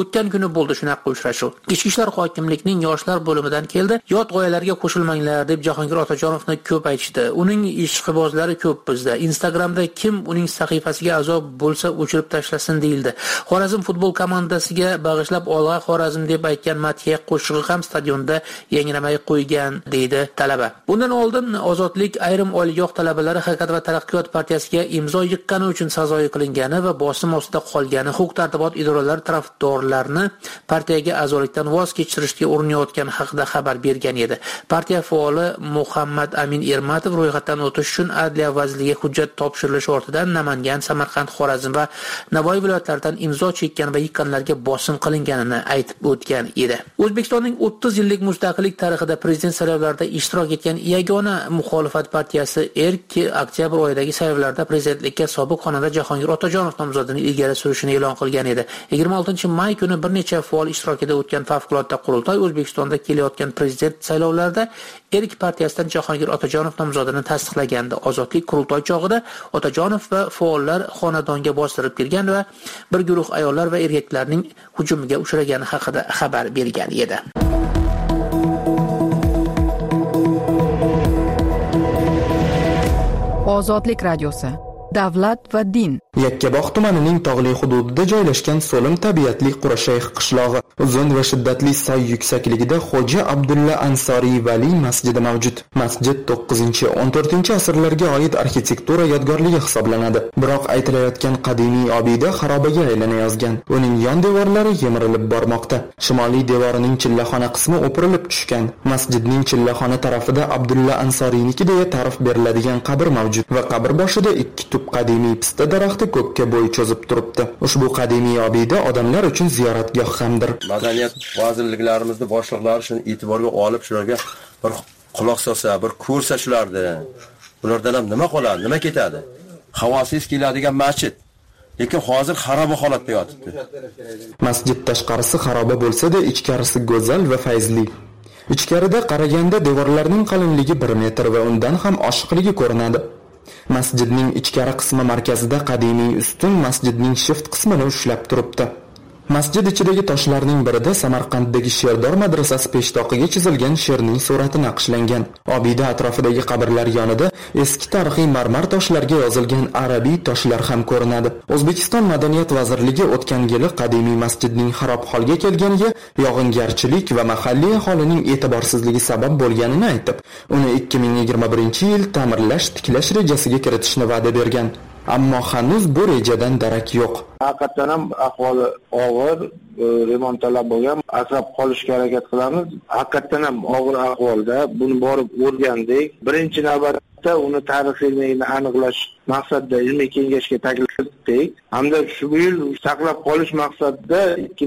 O'tgan kuni bo'ldi shunaqa uchrashuv. Ichki ishlar hokimlikning yoshlar bo'limidan keldi. Yot g'oyalarga qo'shilmanglar deb Jahongir Otajonovni ko'p aytishdi. Uning ishqibozlari ko'p bizda. Instagramda kim uning sahifasiga a'zo bo'lsa o'chirib tashlasin deyildi. Xorazm futbol komandasiga bag'ishlab Olg'a Xorazm deb aytgan madhiya qo'shig'i ham stadionda yangramay qo'ygan deydi talaba. Bundan oldin Ozodlik ayrim oliygoh talabalari Haqiqat va taraqqiyot partiyasiga imzo yiqqani uchun sazoyi qilingani va bosim ostida qolgani huquq-tartibot idoralari tarafdorlarni partiyaga a'zolikdan voz kechirishga urinayotgani haqida xabar bergan edi. Partiya faoli Muhammad Amin Ermatov ro'yxatdan o'tish uchun Adliya vazirligiga hujjat topshirilishi ortidan Namangan, Samarqand, Xorazm va Navoiy viloyatlaridan imzo chekkan va yiqqanlarga bosim qilinganini aytib o'tgan edi. O'zbekistonning 30 yillik mustaqillik tarixida prezident saylovlarida ishtirok etgan yagona muxolifat partiyasi Erk oktyabr oyidagi saylovlarda prezidentlikka sobiq xonanda Jahongir Otajonov nomzodini ilgari surishini e'lon qilgan edi. 26-may kuni bir necha faol ishtirokida o'tgan favqulodda qurultoy O'zbekistonda kelayotgan prezident saylovlarida Erk partiyasidan Jahongir Otajonov nomzodini tasdiqlagandi. Ozodlik qurultoy chog'ida Otajonov va faollar xonadonga bostirib kirgan va bir guruh ayollar va erkaklarning hujumiga uchragani haqida xabar bergan edi. Ozodlik radiosi. Davlat va din. Yakkabog' tumanining tog'li hududida joylashgan so'lim tabiatli Qurashayx qishlog'i. Uzun va shiddatli soy yuksakligida Xo'ja Abdulla Ansoriy Vali masjidi mavjud. Masjid 9-14 asrlarga oid arxitektura yodgorligi hisoblanadi. Biroq aytilayotgan qadimiy obida xarobaga aylanayozgan. Uning yon devorlari yemirilib bormoqda. Shimoliy devorining chillaxona qismi o'pirilib tushgan. Masjidning chillaxona tarafida Abdulla Ansoriyniki deya ta'rif beriladigan qabr mavjud va qabr boshida 2 qadimiy pista daraxti ko'kka bo'y cho'zib turibdi. Ushbu qadimiy obida odamlar uchun ziyoratgoh hamdir. Madaniyat vazirliklarimizni boshliqlari shuni e'tiborga olib, shularga bir quloq solsa, bir ko'rsa shularni. Ulardan ham nima qoladi, nima ketadi? Havosiz keladigan masjid. Lekin hozir xaroba holatda yotibdi. Masjid tashqarisi xaroba bo'lsa-da, ichkarisi go'zal va fayzli. Ichkarida qaraganda devorlarning qalinligi 1 metr va undan ham oshiqligi ko'rinadi. Masjidning ichkari qismi markazida qadimiy ustun masjidning shift qismini ushlab turibdi. Masjid ichidagi toshlarning birida Samarqanddagi Sherdor madrasasi peshtoqiga chizilgan sherning surati naqshlangan. Obida atrofidagi qabrlar yonida eski tarixiy marmar toshlarga yozilgan arabiy toshlar ham ko'rinadi. O'zbekiston Madaniyat vazirligi o'tgan yili qadimiy masjidning xarob holga kelganiga yog'ingarchilik va mahalliy aholining e'tiborsizligi sabab bo'lganini aytib, uni 2021-yil ta'mirlash, tiklash rejasiga kiritishni va'da bergan. Ammo hanuz bu rejadan darak yo'q. Haqiqatan ham ahvoli og'ir, remont talab bo'lgan, asrab qolishga harakat qilamiz. Haqiqatan ham og'ir ahvolda, buni borib o'rgandik. Birinchi navbatda uni tarixiyligini aniqlash maqsadida ilmiy kengashga taklif etdik. Hamda shu yil saqlab qolish maqsadida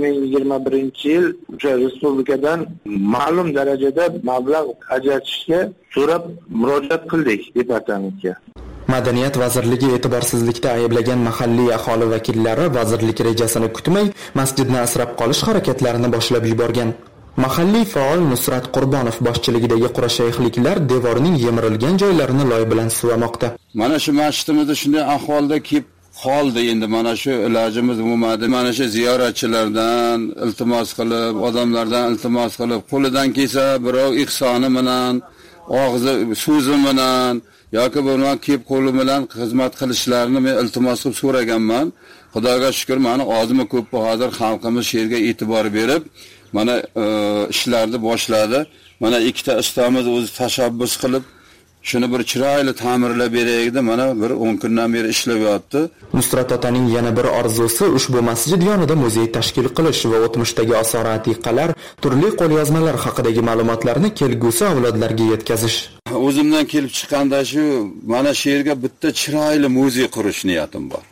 2021-yil o'sha respublikadan ma'lum darajada mablag' ajratishga so'rab murojaat qildik departamentga. Madaniyat vazirligi e'tiborsizlikda ayblagan mahalliy aholi vakillari vazirlik rejasini kutmay, masjidni asrab qolish harakatlarini boshlab yuborgan. Mahalliy faol Nusrat Qurbonov boshchiligidagi qurashayxliklar devorning yemirilgan joylarini loy bilan suvamoqda. Mana shu masjidimizda shunday ahvolda kelib qoldi. Endi mana shu ilojimiz bo'lmadi. Mana shu ziyoratchilardan iltimos qilib, odamlardan iltimos qilib, qo'lidan kelsa birov ihsoni bilan, og'zi so'zi bilan yoki bundan kelib qo'li bilan xizmat qilishlarini men iltimos qilib so'raganman. Xudoga shukr, meni ozmi ko'pmi hozir xalqimiz sherga e'tibor berib, mana ishlarni boshladi. Mana ikkita ustamiz o'zi tashabbus qilib, shuni bir chiroyli ta'mirlab beraydi. Mana bir 10 kundan beri ishlab yotdi. Nusrat otaning yana bir orzusi ushbu masjid yonida muzey tashkil qilish va o'tmishdagi osor atiqalar, turli qo'lyozmalar haqidagi ma'lumotlarni kelgusi avlodlarga yetkazish. O'zimdan kelib chiqqanda shu mana shu yerga bitta chiroyli muzey qurish niyatim bor.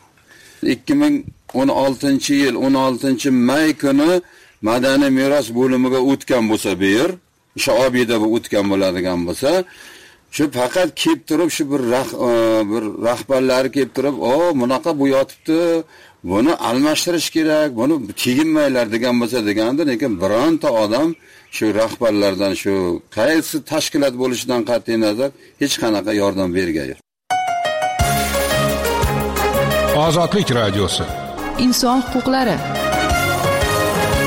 2016-yil 16-may kuni madaniy meros bo'limiga o'tgan bo'lsa, bu yer o'sha obida bu o'tgan bo'ladigan bo'lsa, shu faqat kelib turib shu bir rahbarlari kelib turib, bunaqa bu yotibdi, buni almashtirish kerak, buni teginmaylar degan bo'lsa deganda, lekin bironta odam shu rahbarlardan shu qaysi tashkilot bo'lishidan qat'iy nazar hech qanaqa yordam bergan. Ozodlik radiosi. Inson huquqlari.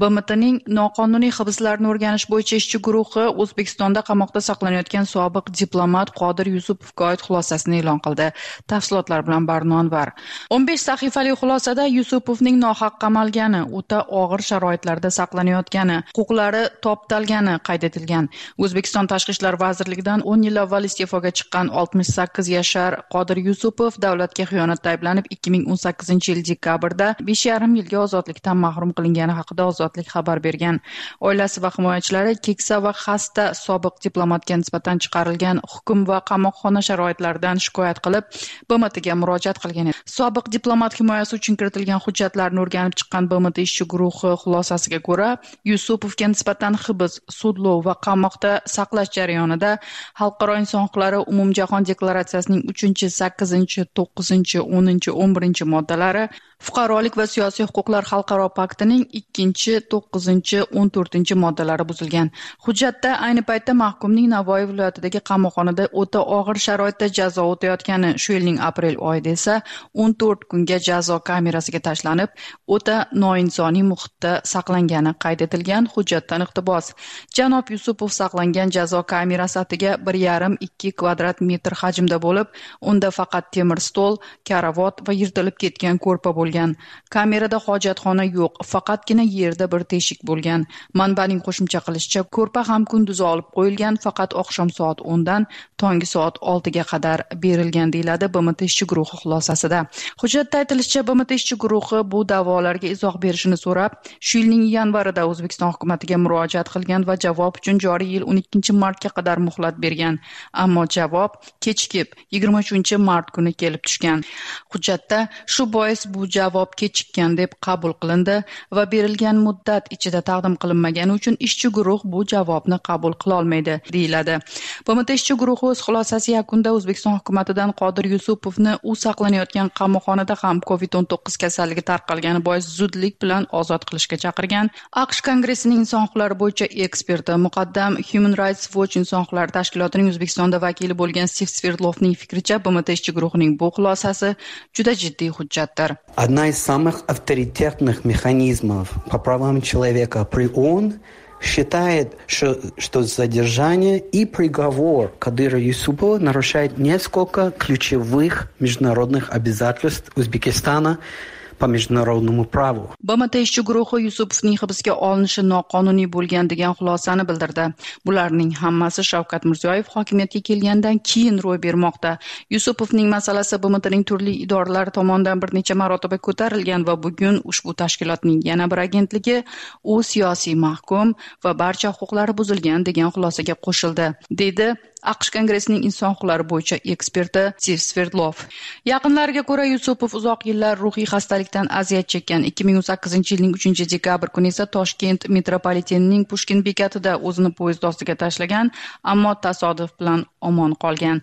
BMTning noqonuniy hibslarni o'rganish bo'yicha ishchi guruhi O'zbekistonda qamoqda saqlanayotgan sobiq diplomat Qodir Yusupovga oid xulosasini e'lon qildi. Tafsilotlar bilan Barno Anvar. 15 sahifali xulosada Yusupovning nohaq qamalgani, o'ta og'ir sharoitlarda saqlanayotgani, huquqlari toptalgani qayd etilgan. O'zbekiston Tashqi ishlar vazirligidan 10 yil avval iste'foga chiqqan 68 yashar Qodir Yusupov davlatga xiyonatda ayblanib 2018-yil dekabrda 5,5 yilga ozodlikdan mahrum qilingani haqida Ozodlik xabar bergan. Oilasi va himoyachilari keksa va xasta sobiq diplomatga nisbatan chiqarilgan hukm va qamoqxona sharoitlaridan shikoyat qilib, BMTga murojaat qilgan edi. Sobiq diplomat himoyasi uchun kiritilgan hujjatlarni o'rganib chiqqan BMT ishchi guruhi xulosasiga ko'ra, Yusupovga nisbatan hibs, sudlov va qamoqda saqlash jarayonida Xalqaro inson huquqlari umumjahon deklaratsiyasining 3, 8, 9, 10, 11 moddalari, Fuqarolik va siyosiy huquqlar xalqaro paktining 2, 9, 14 moddalari buzilgan. Hujjatda ayni paytda mahkumning Navoiy viloyatidagi qamoqxonada o'ta og'ir sharoitda jazo o'tayotgani, shu yilning aprel oyida esa 14 kunga jazo kamerasiga tashlanib, o'ta noinsoniy muhitda saqlangani qayd etilgan. Hujjatdan iqtibos: Janob Yusupov saqlangan jazo kamerasi atiga 1,5-2 kvadrat metr hajmda bo'lib, unda faqat temir stol, karavot va yirtilib ketgan ko'rpa bo'lgan. Kamerada hojatxona yo'q, faqatgina yerda bir teshik bo'lgan. Manbaning qo'shimcha qilishicha, ko'rpa ham kunduzi olib qo'yilgan, faqat oqshom soat 10 dan tongi soat 6 ga qadar berilgan, deyiladi BMT ishchi guruhi xulosasida. Hujjatda aytilishicha, BMT ishchi guruhi bu da'volarga izoh berishini so'rab, shu yilning yanvarida O'zbekiston hukumatiga murojaat qilgan va javob uchun joriy yil 12 martga qadar muhlat bergan. Ammo javob kechikib 23 mart kuni kelib tushgan. Hujjatda shu bois bu javob kechikkan deb qabul qilindi va berilgan muddat ichida taqdim qilinmagani uchun ishchi guruh bu javobni qabul qila olmaydi, deyiladi. BMT ishchi guruhi o'z xulosasi yakunida O'zbekiston hukumatidan Qodir Yusupovni u saqlanayotgan qamoqxonada ham COVID-19 kasalligi tarqalgani bois zudlik bilan ozod qilishga chaqirgan. AQSh Kongressining inson huquqlari bo'yicha eksperti, muqaddam Human Rights Watch inson huquqlari tashkilotining O'zbekistonda vakili bo'lgan Steve Sverdlovning fikricha, BMT ishchi guruhining bu xulosasi juda jiddiy hujjatdir. Одна из самых авторитетных механизмов по правам человека при ООН считает, что задержание и приговор Кадыра Юсупова нарушает несколько ключевых международных обязательств Узбекистана по международному праву. BMT ishchi guruhi Yusupovning hibsga olinishi noqonuniy bo'lgan degan xulosani bildirdi. Bularning hammasi Shavkat Mirziyoyev hokimiyatga kelgandan keyin ro'y bermoqda. Yusupovning masalasi BMTning turli idoralari tomonidan bir necha marotaba ko'tarilgan va bugun ushbu tashkilotning yana bir agentligi u siyosiy mahkum va barcha huquqlari buzilgan degan xulosaga qo'shildi, dedi AQSh Kongressining inson huquqlari bo'yicha eksperti Steve Sverdlov. Yaqinlariga ko'ra, Yusupov uzoq yillar ruhiy xastalikdan aziyat chekkan. 2018-yilning 3-dekabr kuni esa Toshkent metropolitenining Pushkin bekatida o'zini poyezd ostiga tashlagan, ammo tasodif bilan omon qolgan.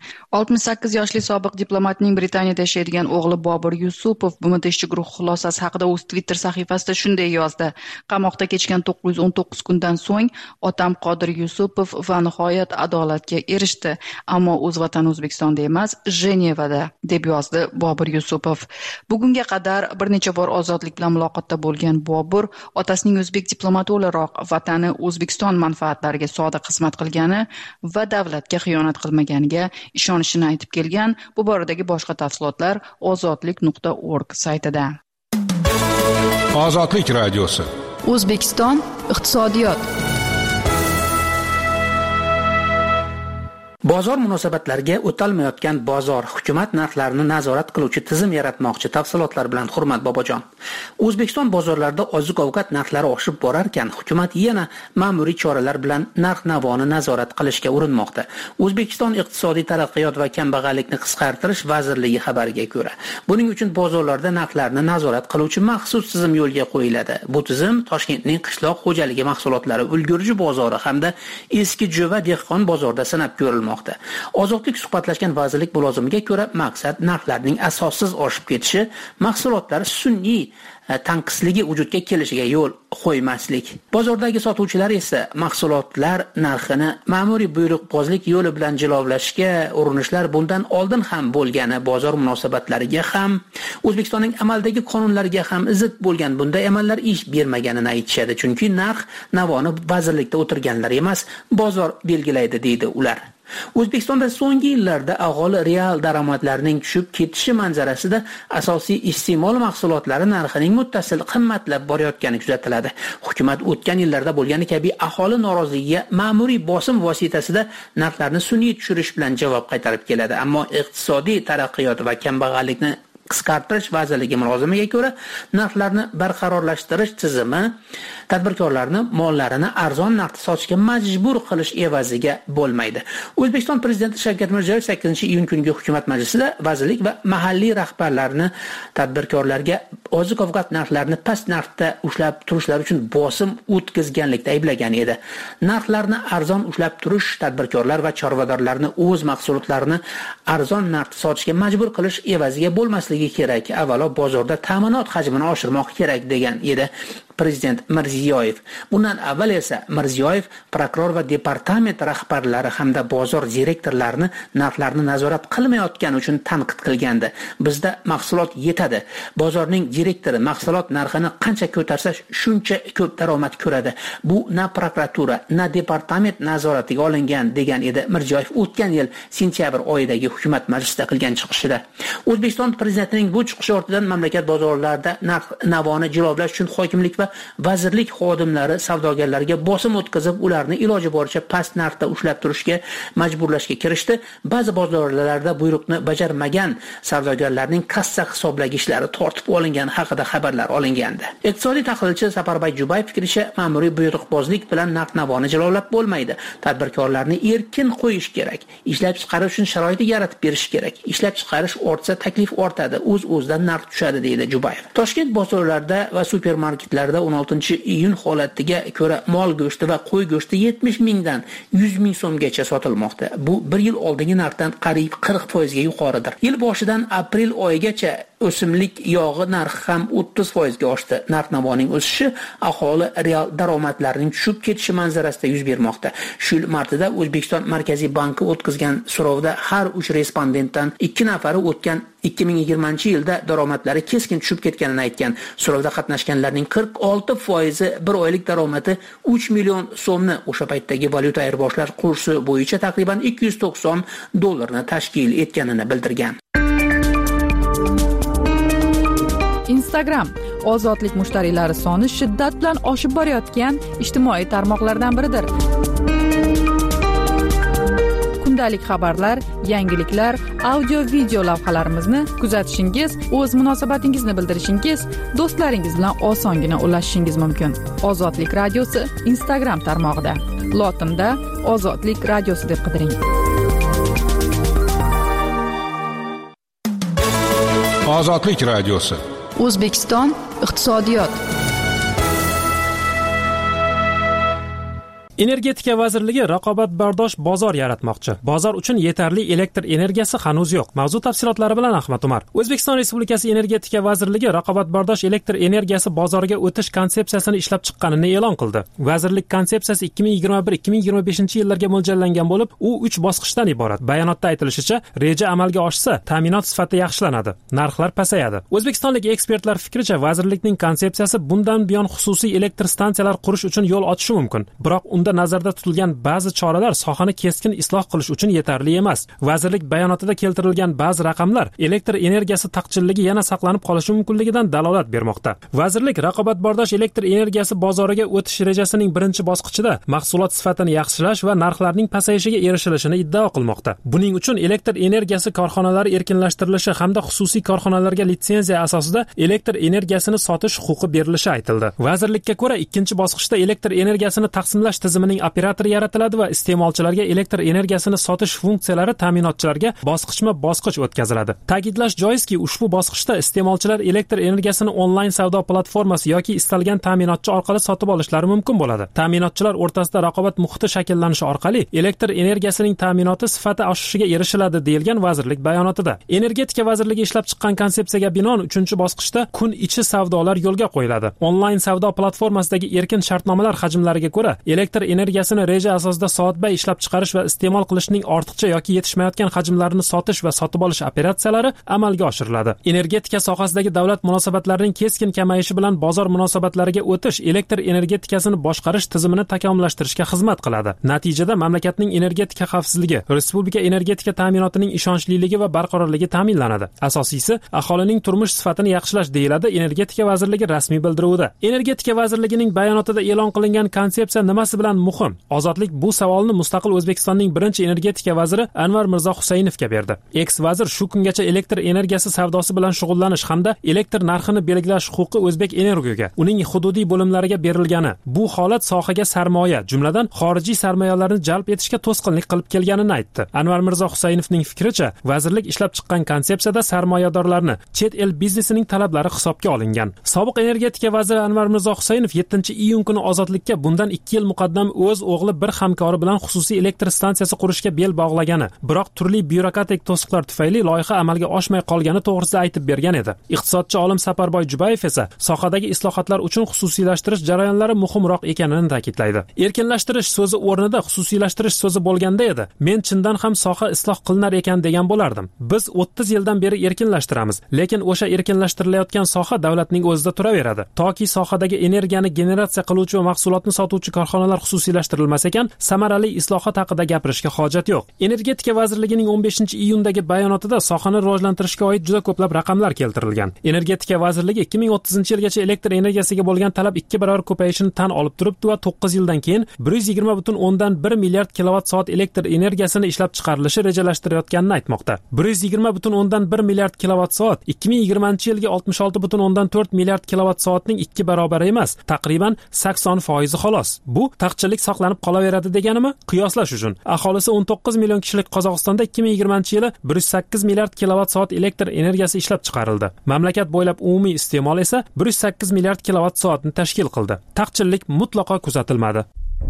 68 yoshli sobiq diplomatning Britaniyada yashaydigan o'g'li Bobur Yusupov BMT ishchi guruhi xulosasi haqida o'z Twitter sahifasida shunday yozdi: Qamoqda kechgan 919 kundan so'ng otam Qodir Yusupov va nihoyat adolatga erishdi, ammo o'z vatani O'zbekistonda emas, Jenevada, deb yozdi Bobur Yusupov. Bugunga qadar bir necha bor ozodlik bilan muloqotda bo'lgan Bobur otasining o'zbek diplomati o'laroq vatani O'zbekiston manfaatlariga sodiq xizmat qilgani va davlatga xiyonat qilmaganiga ishonishini aytib kelgan. Bu boradagi boshqa tafsilotlar ozodlik.org saytida. Ozodlik radiosi. O'zbekiston iqtisodiyot. Bozor munosabatlariga o'talmayotgan bozor hukumat narxlarini nazorat qiluvchi tizim yaratmoqchi. Tafsilotlar bilan Hurmat Bobojon. O'zbekiston bozorlarida oziq-ovqat narxlari oshib borar ekan, hukumat yana ma'muriy choralar bilan narx-navoni nazorat qilishga urinmoqda. O'zbekiston iqtisodiy taraqqiyot va kambag'allikni qisqartirish vazirligi xabariga ko'ra, buning uchun bozorlarda narxlarni nazorat qiluvchi maxsus tizim yo'lga qo'yiladi. Bu tizim Toshkentning qishloq xo'jaligi mahsulotlari ulgurji bozori hamda eski Jo'va dehqon bozorida sinab ko'rilmoqda. qilinmoqda. Ozodlik suhbatlashgan vazirlik mulozimiga ko'ra, maqsad narxlarning asossiz oshib ketishi, mahsulotlar sun'iy tanqisligi vujudga kelishiga yo'l qo'ymaslik. Bozordagi sotuvchilar esa mahsulotlar narxini ma'muriy buyruqbozlik yo'li bilan jilovlashga urinishlar bundan oldin ham bo'lgani, bozor munosabatlariga ham, O'zbekistonning amaldagi qonunlariga ham zid bo'lgan bunday amallar ish bermaganini aytishadi. Chunki narx navoni vazirlikda o'tirganlar emas, bozor belgilaydi deydi ular. O'zbekistonda so'nggi yillarda aholi real daromadlarining tushib ketishi manzarasida asosiy iste'mol mahsulotlari narxining muttasil qimmatlab borayotgani kuzatiladi. Hukumat o'tgan yillarda bo'lgani kabi aholi noroziligiga ma'muriy bosim vositasida narxlarni sun'iy tushirish bilan javob qaytarib keladi. Ammo iqtisodiy taraqqiyot va kambag'allikni qisqartirish vazirligi mulozimiga ko'ra, narxlarni barqarorlashtirish tizimi tadbirkorlarni mollarini arzon narxda sotishga majbur qilish evaziga bo'lmaydi. O'zbekiston prezidenti Shavkat Mirziyoyev 8-iyun kungi hukumat majlisida vazirlik va mahalliy rahbarlarni tadbirkorlarga oziq-ovqat narxlarini past narxda ushlab turishlari uchun bosim o'tkazganlikda ayblagan edi. Narxlarni arzon ushlab turish tadbirkorlar va chorvadorlarni o'z mahsulotlarini arzon narxda sotishga majbur qilish evaziga bo'lmasligi kerak. Avvalo bozorda ta'minot hajmini oshirmoq kerak degan edi Prezident Mirziyoyev. Bundan avval esa Mirziyoyev prokuror va departament rahbarlari hamda bozor direktorlarini narxlarni nazorat qilmayotgani uchun tanqid qilgandi. Bizda mahsulot yetadi. Bozorning direktori mahsulot narxini qancha ko'tarsa shuncha ko'p daromad ko'radi. Bu na prokuratura, na departament nazoratiga olingan degan edi Mirziyoyev o'tgan yil sentyabr oyidagi hukumat majlisida qilgan chiqishida. O'zbekiston prezidentining bu chiqishi ortidan mamlakat bozorlarida narx navoni jilovlash uchun hokimlik va vazirlik xodimlari savdogarlarga bosim o'tkazib, ularni iloji boricha past narxda ushlab turishga majburlashga kirishdi. Ba'zi bozorlarda buyruqni bajarmagan savdogarlarning kassa hisoblagichlari tortib olingani haqida xabarlar olingandi. Iqtisodiy tahlilchi Saparboy Jubayev fikricha, ma'muriy buyruqbozlik bilan narx navoni jilovlab bo'lmaydi. Tadbirkorlarni erkin qo'yish kerak. Ishlab chiqarish uchun sharoit yaratib berish kerak. Ishlab chiqarish ortsa, taklif ortadi, o'z-o'zidan narx tushadi deydi Jubayev. Toshkent bozorlarida va supermarketlarda 16-iyun holatiga ko'ra mol go'shti va qo'y go'shti 70 mingdan 100 ming so'mgacha sotilmoqda. Bu 1 yil oldingi narxdan qariyb 40% ga yuqoridir. Yil boshidan aprel oyigacha o'simlik yog'i narxi ham 30% ga oshdi. Narx-navoning o'sishi aholi real daromadlarining tushib ketishi manzarasida yuz bermoqda. Shu yil martida O'zbekiston Markaziy banki o'tkazgan so'rovda har 3 respondentdan 2 nafari o'tgan 2020-yilda daromadlari keskin tushib ketganini aytgan. So'rovda qatnashganlarning 46% bir oylik daromadi 3 million so'mni, o'sha paytdagi valyuta ayirboshlash kursi bo'yicha taqriban $290 tashkil etganini bildirgan. Instagram ozodlik mushtariylari soni shiddat bilan oshib borayotgan ijtimoiy tarmoqlardan biridir. Kundalik xabarlar, yangiliklar, audio-video lavhalarimizni kuzatishingiz, o'z munosabatingizni bildirishingiz, do'stlaringiz bilan osongina ulashishingiz mumkin. Ozodlik radiosi Instagram tarmog'ida. Lotinda Ozodlik radiosi deb qidiring. Ozodlik radiosi. O'zbekiston iqtisodiyot. Energetika vazirligi raqobatbardosh bozor yaratmoqchi. Bozor uchun yetarli elektr energiyasi hanuz yo'q. Mavzu tafsilotlari bilan Ahmad Umar. O'zbekiston Respublikasi Energetika vazirligi raqobatbardosh elektr energiyasi bozoriga o'tish konsepsiyasini ishlab chiqqanini e'lon qildi. Vazirlik konsepsiyasi 2021-2025 yillarga mo'ljallangan bo'lib, u 3 bosqichdan iborat. Bayonotda aytilishicha, reja amalga oshsa, ta'minot sifati yaxshilanadi, narxlar pasayadi. O'zbekistonlik ekspertlar fikricha, vazirlikning konsepsiyasi bundan buyon xususiy elektr stansiyalar qurish uchun yo'l ochishi mumkin. Biroq nazarda tutilgan ba'zi choralar sohani keskin isloh qilish uchun yetarli emas. Vazirlik bayonotida keltirilgan ba'zi raqamlar elektr energiyasi taqchilligi yana saqlanib qolishi mumkinligidan dalolat bermoqda. Vazirlik raqobatbardosh elektr energiyasi bozoriga o'tish rejasining birinchi bosqichida mahsulot sifatini yaxshilash va narxlarning pasayishiga erishilishini iddao qilmoqda. Buning uchun elektr energiyasi korxonalari erkinlashtirilishi hamda xususiy korxonalarga litsenziya asosida elektr energiyasini sotish huquqi berilishi aytildi. Vazirlikka ko'ra, ikkinchi bosqichda elektr energiyasini taqsimlash tizimi tizimining operatori yaratiladi va iste'molchilarga elektr energiyasini sotish funksiyalari ta'minotchilarga bosqichma-bosqich o'tkaziladi. Ta'kidlash joizki, ushbu bosqichda iste'molchilar elektr energiyasini onlayn savdo platformasi yoki istalgan ta'minotchi orqali sotib olishlari mumkin bo'ladi. Ta'minotchilar o'rtasida raqobat muhiti shakllanishi orqali elektr energiyasining ta'minoti sifati oshishiga erishiladi, deyilgan vazirlik bayonotida. Energetika vazirligi ishlab chiqqan konsepsiyaga binoan 3-bosqichda kun ichi savdolar yo'lga qo'yiladi. Onlayn savdo platformasidagi erkin shartnomalar hajmlariga ko'ra, elektr energiyasini reja asosida soatbay ishlab chiqarish va iste'mol qilishning ortiqcha yoki yetishmayotgan hajmlarini sotish va sotib olish operatsiyalari amalga oshiriladi. Energetika sohasidagi davlat munosabatlarining keskin kamayishi bilan bozor munosabatlariga o'tish elektr energetikasini boshqarish tizimini takomillashtirishga xizmat qiladi. Natijada mamlakatning energetika xavfsizligi, respublika energetika ta'minotining ishonchliligi va barqarorligi ta'minlanadi. Asosiysi, aholining turmush sifatini yaxshilash, deyiladi Energetika vazirligi rasmiy bildiruvida. Energetika vazirligining bayonotida e'lon qilingan konsepsiya nimasi bilan muhim? Ozodlik bu savolni mustaqil O'zbekistonning birinchi energetika vaziri Anvar Mirzo Husaynovga berdi. Eks-vazir shu kungacha elektr energiyasi savdosi bilan shug'ullanish hamda elektr narxini belgilash huquqi O'zbek Energoga, uning hududiy bo'limlariga berilgani. Bu holat sohaga sarmoya, jumladan xorijiy sarmoyalarni jalb etishga to'sqinlik qilib kelganini aytdi. Anvar Mirzo Husaynovning fikricha, vazirlik ishlab chiqqan konsepsiyada sarmoyadorlarni, chet el biznesining talablari hisobga olingan. Sobiq energetika vaziri Anvar Mirzo Husaynov 7-iyun kuni Ozodlikka bundan 2 yil muqaddam o'z o'g'li bir hamkori bilan xususiy elektr stansiyasi qurishga bel bog'lagani, biroq turli byurokratik to'siqlar tufayli loyiha amalga oshmay qolgani to'g'risida aytib bergan edi. Iqtisodchi olim Saparboy Jubayev esa sohadagi islohotlar uchun xususiylashtirish jarayonlari muhimroq ekanini ta'kidlaydi. Erkinlashtirish so'zi o'rnida xususiylashtirish so'zi bo'lganda edi, men chindan ham soha isloh qilinar ekan degan bo'lardim. Biz 30 yildan beri erkinlashtiramiz, lekin o'sha erkinlashtirilayotgan soha davlatning o'zida turaveradi. Toki sohadagi energiyani generatsiya qiluvchi va mahsulotni sotuvchi korxonalar xususiylashtirilmas ekan, samarali islohot haqida gapirishga hojat yo'q. Energetika vazirligining 15-iyundagi bayonotida sohani rivojlantirishga oid juda ko'plab raqamlar keltirilgan. Energetika vazirligi 2030-yilgacha elektr energiyasiga bo'lgan talab 2 barobar ko'payishini tan olib turibdi va 9 yildan keyin 120.1 milliard kilovat-soat elektr energiyasini ishlab chiqarilishi rejalashtirayotganini aytmoqda. 120.1 milliard kilovat-soat 2020-yilga 66.4 milliard kilovat-soatning 2 barobari emas, taqriban 80% xolos. Bu taqchillik saqlanib qolaveradi deganimi? Qiyoslash uchun, aholisi 19 million kishilik Qozog'istonda 2020-yili 108 milliard kilovat-soat elektr energiyasi ishlab chiqarildi. Mamlakat bo'ylab umumiy iste'mol esa 108 milliard kilovat-soatni tashkil qildi. Taqchillik mutlaqo kuzatilmadi.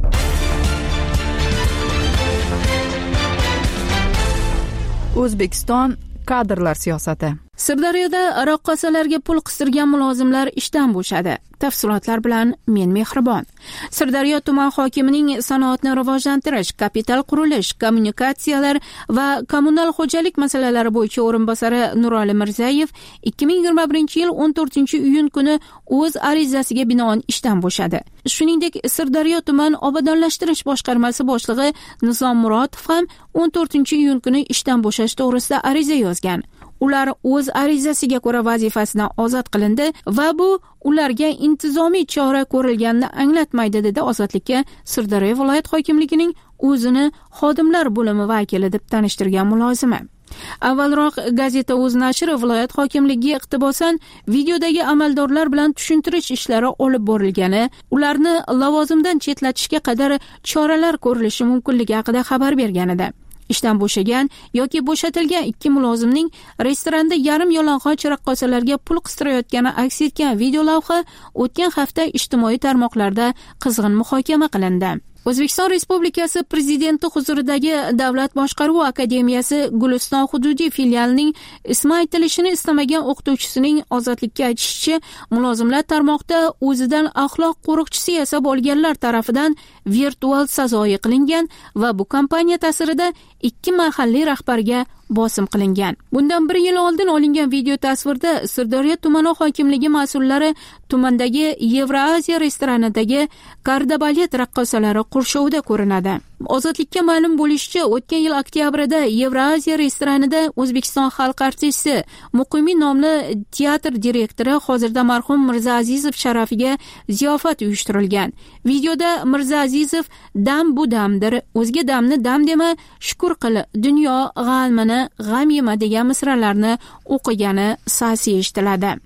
O'zbekiston kadrlar siyosati. Sirdaryoda raqqosalarga pul qistirgan mulozimlar ishdan bo'shadi. Tafsilotlar bilan men Mehribon. Sirdaryo tuman hokimining sanoatni rivojlantirish, kapital qurilish, kommunikatsiyalar va kommunal xo'jalik masalalari bo'yicha o'rinbosari Nurali Mirzayev 2021-yil 14-iyun kuni o'z arizasiga binoan ishdan bo'shadi. Shuningdek, Sirdaryo tuman obodonlashtirish boshqarmasi boshlig'i Nizom Murodov ham 14-iyun kuni ishdan bo'shash to'g'risida ariza yozgan. Ular o'z arizasiga ko'ra vazifasidan ozod qilindi va bu ularga intizomiy chora ko'rilganini anglatmaydi, dedi Ozodlikka Sirdaryo viloyat hokimligining o'zini xodimlar bo'limi vakili deb tanishtirgan mulozimi. Avvalroq gazeta O'z nashri viloyat hokimligiga iqtibosan videodagi amaldorlar bilan tushuntirish ishlari olib borilgani, ularni lavozimdan chetlatishga qadar choralar ko'rilishi mumkinligi haqida xabar bergan edi. Ishdan bo'shagan yoki bo'shatilgan 2 mulozimning restoranda yarim yalang'och raqqosalarga pul qistirayotgani aks etgan video lavha o'tgan hafta ijtimoiy tarmoqlarda qizg'in muhokama qilindi. O'zbekiston Respublikasi Prezidenti huzuridagi Davlat boshqaruvi akademiyasi Guliston hududiy filialining ismi aytilishini istamagan o'qituvchisining Ozodlikka aytishicha, mulozimlar tarmoqda o'zidan axloq qo'riqchisi yasab olganlar tarafidan virtual sazoyi qilingan va bu kompaniya ta'sirida 2 mahalliy rahbarga bosim qilingan. Bundan 1 yil oldin olingan video tasvirda Sirdaryo tumani hokimligi mas'ullari tumandagi Yevroaziya restoranidagi kardabalet raqqosalari qurshovida ko'rinadi. Ozodlikka ma'lum bo'lishicha, o'tgan yil oktyabrida Yevroaziya restoranida O'zbekiston xalq artisti Muqimiy nomli teatr direktori hozirda marhum Mirzaazizov sharafiga ziyofat uyushtirilgan. Videoda Mirzaazizov dam bu damdir, o'zga damni dam dema, shukr qil, dunyo g'amini g'am yema degan misralarni o'qigani sasi eshitiladi.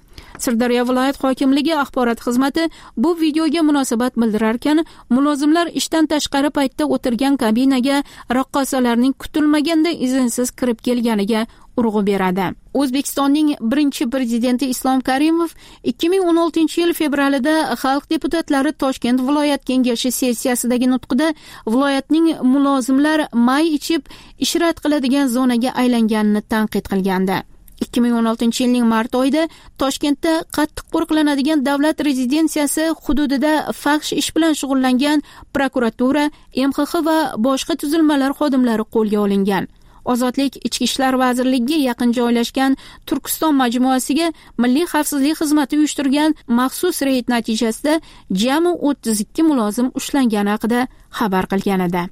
Sirdaryo viloyat hokimligi axborot xizmati bu videoga munosabat bildirarkan, mulozimlar ishdan tashqari paytda o'tirgan kabinaga raqqosalarning kutilmaganda izinsiz kirib kelganiga urg'u beradi. O'zbekistonning birinchi prezidenti Islom Karimov 2016-yil fevralida xalq deputatlari Toshkent viloyat kengashi sessiyasidagi nutqida viloyatning mulozimlar may ichib ishrat qiladigan zonaga aylanganini tanqid qilgandi. 2016-yilning mart oyida Toshkentda qattiq qo'riqlanadigan davlat rezidensiyasi hududida fahsh ish bilan shug'ullangan prokuratura, MXX va boshqa tuzilmalar xodimlari qo'lga olingan. Ozodlik Ichki ishlar vazirligiga yaqin joylashgan Turkiston majmuasiga Milliy xavfsizlik xizmati uyushtirgan maxsus reyd natijasida jami 32 mulozim ushlangani haqida xabar qilgan edi.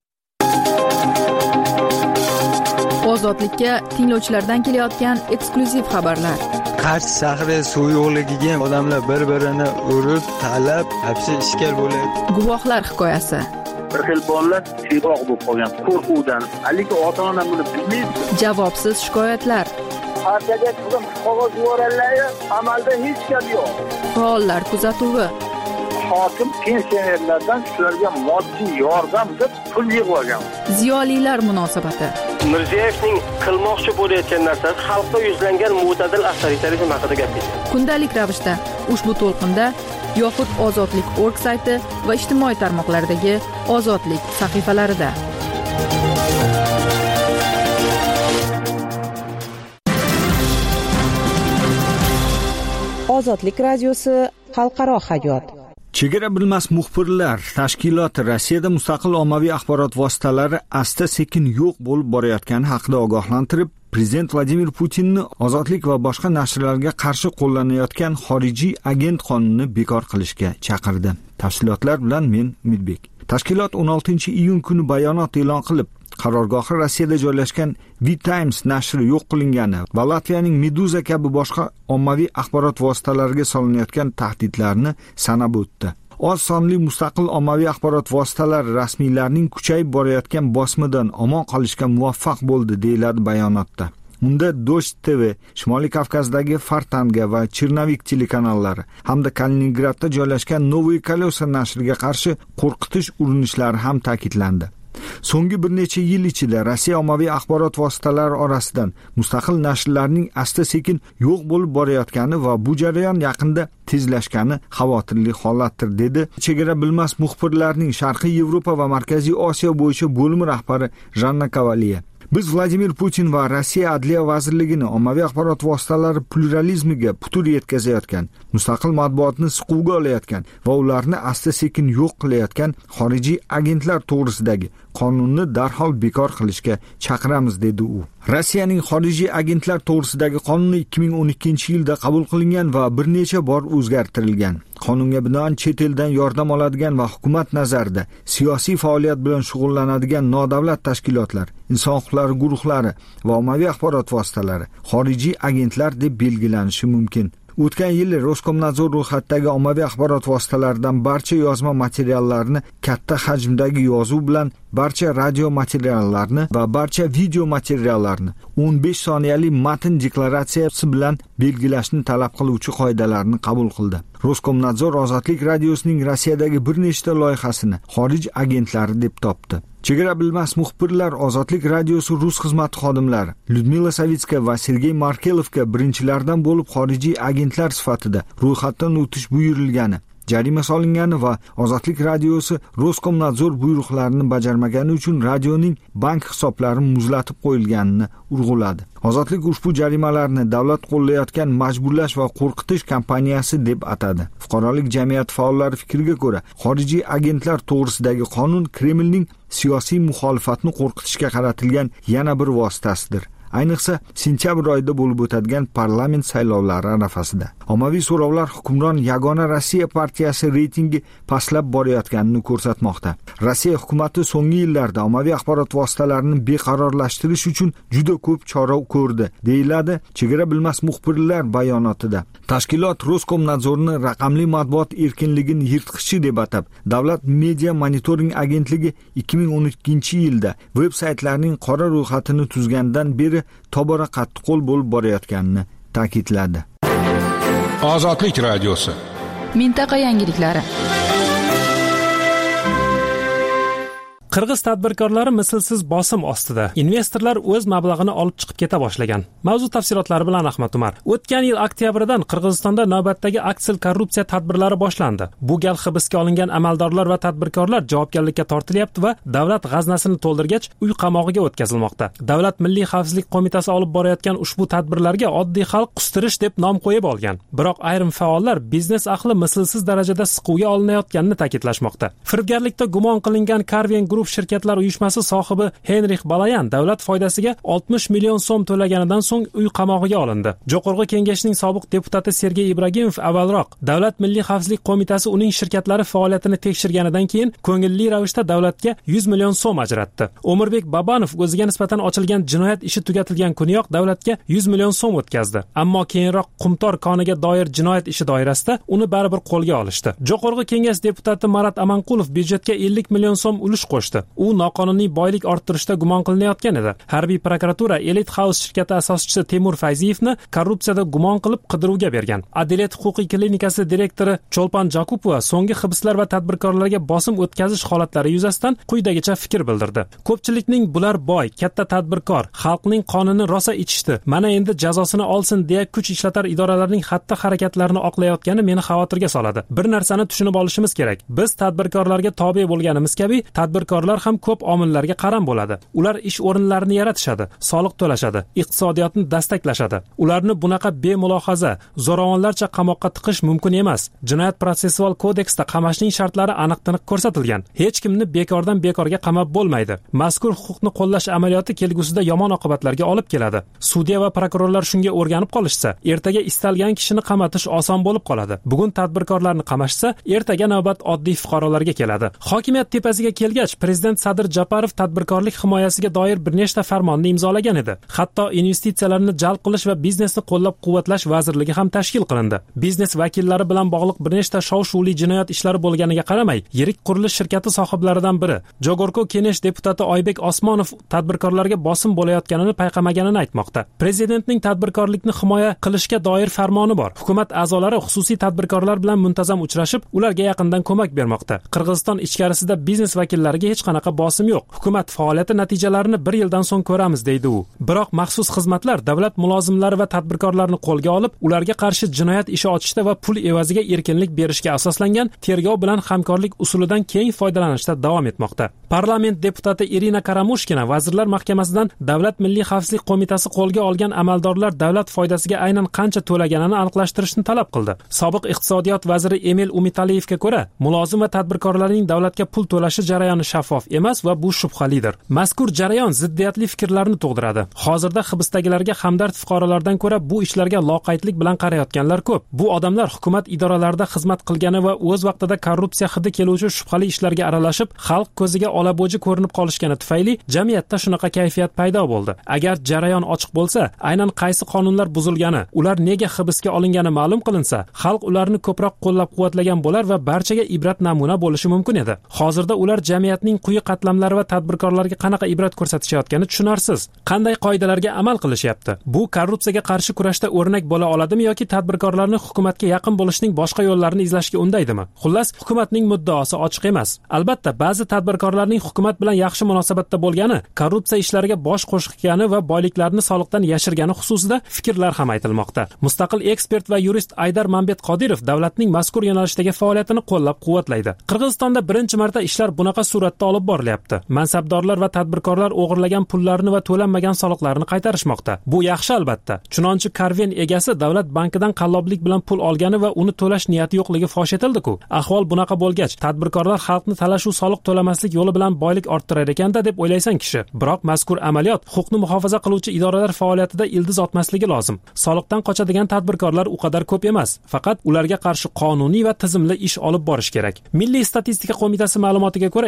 Ozodlikka tinglovchilardan kelayotgan eksklyuziv xabarlar. Qarshi shahri suv yo'qligiga odamlar bir-birini urib, talab, hapsi ishkal bo'ladi. Guvohlar hikoyasi. Bir xil bolalar tiyroq bo'lib qolgan qo'rquvdan. Lekin ota-ona buni bilmaydi. Javobsiz shikoyatlar. Partiyaga qizim qog'oz yuborganlar, amalda hech gap yo'q. Faollar kuzatuvi. Hokim pensionerlardan shularga moddiy yordam deb pul yig'ib. Ziyolilar munosabati. Mirziyevning qilmoqchi bo'layotgan narsasi xalqqa yuzlangan mo'tadil avtoritarizm haqida gapirdi. Kundalik ravishda ushbu to'lqinda yoxud ozodlik.org sayti va ijtimoiy tarmoqlardagi ozodlik sahifalarida. Ozodlik radiosi xalqaro hayot. Chegara bilmas muxbirlar tashkiloti Rossiyada mustaqil ommaviy axborot vositalari asta-sekin yo'q bo'lib borayotgani haqida ogohlantirib, Prezident Vladimir Putinni ozodlik va boshqa nashrlarga qarshi qo'llanayotgan xorijiy agent qonunini bekor qilishga chaqirdi. Tafsilotlar bilan men Umidbek. Tashkilot 16-iyun kuni bayonot e'lon qilib, qarorgohi Rossiyada joylashgan V-Times nashri yo'q qilingani va Latviyaning Meduza kabi boshqa ommaviy axborot vositalariga solinayotgan tahdidlarni sanab o'tdi. Oz sonli mustaqil ommaviy axborot vositalari rasmiylarning kuchayib borayotgan bosmidan omon qolishga muvaffaq bo'ldi, deyiladi bayonotda. Unda Dosh TV, Shimoliy Kavkazdagi Fartanga va Chernavik telekanallari hamda Kaliningradda joylashgan Novoye Kolesa nashriga qarshi qo'rqitish urinishlari ham ta'kidlandi. So'nggi bir necha yil ichida Rossiya ommaviy axborot vositalari orasidan mustaqil nashrlarning asta-sekin yo'q bo'lib borayotgani va bu jarayon yaqinda tezlashgani xavotirli holatdir, dedi chegara bilmas muxbirlarning Sharqiy Yevropa va Markaziy Osiyo bo'yicha bo'limi rahbari Janna Kavaliya. Biz Vladimir Putin va Rossiya Adliya vazirligini ommaviy axborot vositalari pluralizmiga putur yetkazayotgan, mustaqil matbuotni siquvga olayotgan va ularni asta-sekin yo'q qilayotgan xorijiy agentlar to'g'risidagi qonunni darhol bekor qilishga chaqiramiz, dedi u. Rossiyaning xorijiy agentlar to'g'risidagi qonuni 2012-yilda qabul qilingan va bir necha bor o'zgartirilgan. Qonunga binoan chet eldan yordam oladigan va hukumat nazarida siyosiy faoliyat bilan shug'ullanadigan nodavlat tashkilotlar, inson huquqlari guruhlari va ommaviy axborot vositalari xorijiy agentlar deb belgilanishi mumkin. O'tgan yili Roskomnadzor ro'yxatdagi ommaviy axborot vositalaridan barcha yozma materiallarni, katta hajmdagi yozuv bilan barcha radio materiallarni va barcha video materiallarni 15 soniyali matn deklaratsiyasi bilan belgilashni talab qiluvchi qoidalarni qabul qildi. Roskomnadzor Ozodlik radiosining Rossiyadagi bir nechta loyihasini xorij agentlari deb topdi. Chegara bilmas muxbirlar Ozodlik radiosi rus xizmati xodimlari Lyudmila Savitska va Sergey Markelovga birinchilardan bo'lib xorijiy agentlar sifatida ro'yxatdan o'tish buyurilgani, jarima solingani va Ozodlik radiosi Roskomnadzor buyruqlarini bajarmagani uchun radioning bank hisoblari muzlatib qo'yilganini urg'uladi. Ozodlik ushbu jarimalarni davlat qo'llayotgan majburlash va qo'rqitish kampaniyasi deb atadi. Fuqarolik jamiyati faollari fikriga ko'ra, xorijiy agentlar to'g'risidagi qonun Kremlning siyosiy muxolifatni qo'rqitishga qaratilgan yana bir vositasidir. Ayniqsa sentyabr oyida bo'lib o'tadigan parlament saylovlari arafasida. Ommaviy so'rovlar hukmron Yagona Rossiya partiyasi reytingi pastlab borayotganini ko'rsatmoqda. Rossiya hukumatı so'nggi yillarda ommaviy axborot vositalarini beqarorlashtirish uchun juda ko'p chora ko'rdi, deyiladi chegara bilmas muxbirlar bayonotida. Tashkilot Roskomnadzorni raqamli matbuot erkinligini yirtqichi deb atab, Davlat media monitoring agentligi 2012-yilda veb-saytlarning qora ro'yxatini tuzgandan beri tobora qattiqo'l bo'lib borayotganini ta'kidladi. Ozodlik radiosi. Mintaqa yangiliklari. Qirg'iz tadbirkorlari mislsiz bosim ostida. Investorlar o'z mablag'ini olib chiqib keta boshlagan. Mavzu tafsilotlari bilan Ahmad Umar. O'tgan yil oktyabrdan Qirg'izistonda navbatdagi aksil korrupsiya tadbirlari boshlandi. Bu gal hibsga olingan amaldorlar va tadbirkorlar javobgarlikka tortilyapti va davlat g'aznasini to'ldirgach uy qamog'iga o'tkazilmoqda. Davlat Milliy xavfsizlik qo'mitasi olib borayotgan ushbu tadbirlarga oddiy xalq qustirish deb nom qo'yib olgan. Biroq ayrim faollar biznes ahli mislsiz darajada siquvga olinayotganini ta'kidlashmoqda. Firibgarlikda gumon qilingan Carven Group shirkatlar uyushmasi sohibi Henrix Balayan davlat foydasiga 60 million so'm to'laganidan so'ng uy qamog'iga olindi. Jo'qorg'i kengashining sobiq deputati Sergey Ibragimov avvalroq Davlat Milliy xavfsizlik qo'mitasi uning shirkatlari faoliyatini tekshirganidan keyin ko'ngilli ravishda davlatga 100 million so'm ajratdi. Omirbek Babanov o'ziga nisbatan ochilgan jinoyat ishi tugatilgan kuniyoq davlatga 100 million so'm o'tkazdi. Ammo keyinroq Qumtor koniga doir jinoyat ishi doirasida uni baribir qo'lga olishdi. Jo'qorg'i kengash deputati Marat Amanqulov byudjetga 50 million so'm ulush qo'shdi. U noqonuniy boylik orttirishda gumon qilinayotgan edi. Harbiy prokuratura Elite House shirkati asoschisi Temur Fayziyevni korrupsiyada gumon qilib qidiruvga bergan. Adalet huquqiy klinikasi direktori Cholpan Jakupova so'nggi hibslar va tadbirkorlarga bosim o'tkazish holatlari yuzasidan quyidagicha fikr bildirdi. Ko'pchilikning bular boy, katta tadbirkor, xalqning qonini rosa ichishdi. Mana endi jazosini olsin deya kuch ishlatar idoralarning xatti harakatlarini oqlayotgani meni xavotirga soladi. Bir narsani tushunib olishimiz kerak. Biz tadbirkorlarga tobe bo'lganimiz kabi tadbirkorlar ham ko'p omillarga qaram bo'ladi. Ular ish o'rinlarini yaratishadi, soliq to'lashadi, iqtisodiyotni dastaklashadi. Ularni bunaqa bemulohaza, zo'ravonlarcha qamoqqa tiqish mumkin emas. Jinoyat protsessual kodeksda qamashning shartlari aniq-tiniq ko'rsatilgan. Hech kimni bekordan bekorga qamab bo'lmaydi. Mazkur huquqni qo'llash amaliyoti kelgusida yomon oqibatlarga olib keladi. Sudya va prokurorlar shunga o'rganib qolishsa, ertaga istalgan kishini qamatish oson bo'lib qoladi. Bugun tadbirkorlarni qamashsa, ertaga navbat oddiy fuqarolarga keladi. Hokimiyat tepasiga kelgach, prezident Sadir Japarov tadbirkorlik himoyasiga doir bir nechta farmonni imzolagan edi. Hatto investitsiyalarni jalb qilish va biznesni qo'llab-quvvatlash vazirligi ham tashkil qilindi. Biznes vakillari bilan bog'liq bir nechta shov-shuvli jinoyat ishlari bo'lganiga qaramay, yirik qurilish shirkati sohiblaridan biri Jogorko Kenesh deputati Oybek Osmonov tadbirkorlarga bosim bo'layotganini payqamaganini aytmoqda. Prezidentning tadbirkorlikni himoya qilishga doir farmoni bor. Hukumat a'zolari xususiy tadbirkorlar bilan muntazam uchrashib, ularga yaqindan ko'mak bermoqda. Qirg'iziston ichkarisida biznes vakillariga hech qanaqa bosim yo'q. Hukumat faoliyati natijalarini 1 yildan so'ng ko'ramiz deydi u. Biroq maxsus xizmatlar davlat mulozimlari va tadbirkorlarni qo'lga olib, ularga qarshi jinoyat ishi ochishda va pul evaziga erkinlik berishga asoslangan tergov bilan hamkorlik usulidan keng foydalanishda davom etmoqda. Parlament deputati Irina Karamushkina Vazirlar Mahkamasidan Davlat Milliy xavfsizlik qo'mitasi qo'lga olgan amaldorlar davlat foydasiga aynan qancha to'laganini aniqlashtirishni talab qildi. Sobiq iqtisodiyot vaziri Emil Umitaliyevga ko'ra, mulozim va tadbirkorlarning davlatga pul to'lashi jarayoni shaffof emas va bu shubhalidir. Mazkur jarayon ziddiyatli fikrlarni tug'diradi. Hozirda hibsdagilarga hamdard fuqarolardan ko'ra bu ishlarga loqaydlik bilan qarayotganlar ko'p. Bu odamlar hukumat idoralarida xizmat qilgani va o'z vaqtida korrupsiya hidi keluvchi shubhali ishlarga aralashib, xalq ko'ziga olabo'ji ko'rinib qolishgani tufayli jamiyatda shunaqa kayfiyat paydo bo'ldi. Agar jarayon ochiq bo'lsa, aynan qaysi qonunlar buzilgani, ular nega hibsga olingani ma'lum qilinsa, xalq ularni ko'proq qo'llab-quvvatlagan bo'lar va barchaga ibrat namuna bo'lishi mumkin edi. Hozirda ular jamiyatning quyi qatlamlari va tadbirkorlarga qanaqa ibrat ko'rsatishayotgani tushunarsiz. Qanday qoidalarga amal qilishyapti? Bu korrupsiyaga qarshi kurashda o'rnak bo'la oladimi yoki tadbirkorlarni hukumatga yaqin bo'lishning boshqa yo'llarini izlashga undaydimi? Xullas, hukumatning muddaosi ochiq emas. Albatta, ba'zi tadbirkorlarning hukumat bilan yaxshi munosabatda bo'lgani, korrupsiya ishlariga bosh qo'shgani va boyliklarini soliqdan yashirgani xususida fikrlar ham aytilmoqda. Mustaqil ekspert va yurist Aydar Mambet Qodirov davlatning mazkur yo'nalishdagi faoliyatini qo'llab-quvvatlaydi. Qirg'izistonda birinchi marta ishlar bunaqa suratda olib borilyapti. Mansabdorlar va tadbirkorlar o'g'irlagan pullarni va to'lanmagan soliqlarni qaytarishmoqda. Bu yaxshi albatta. Chunonchi Carven egasi davlat bankidan qalloblik bilan pul olgani va uni to'lash niyati yo'qligi fosh etildi-ku. Ahvol bunaqa bo'lgach, tadbirkorlar xalqni talashuv soliq to'lamaslik yo'li bilan boylik orttirar ekanda deb o'ylaysan kishi. Biroq mazkur amaliyot huquqni muhofaza qiluvchi idoralar faoliyatida ildiz otmasligi lozim. Soliqdan qochadigan tadbirkorlar u qadar ko'p emas. Faqat ularga qarshi qonuniy va tizimli ish olib borish kerak. Milliy statistika qo'mitasi ma'lumotiga ko'ra 2020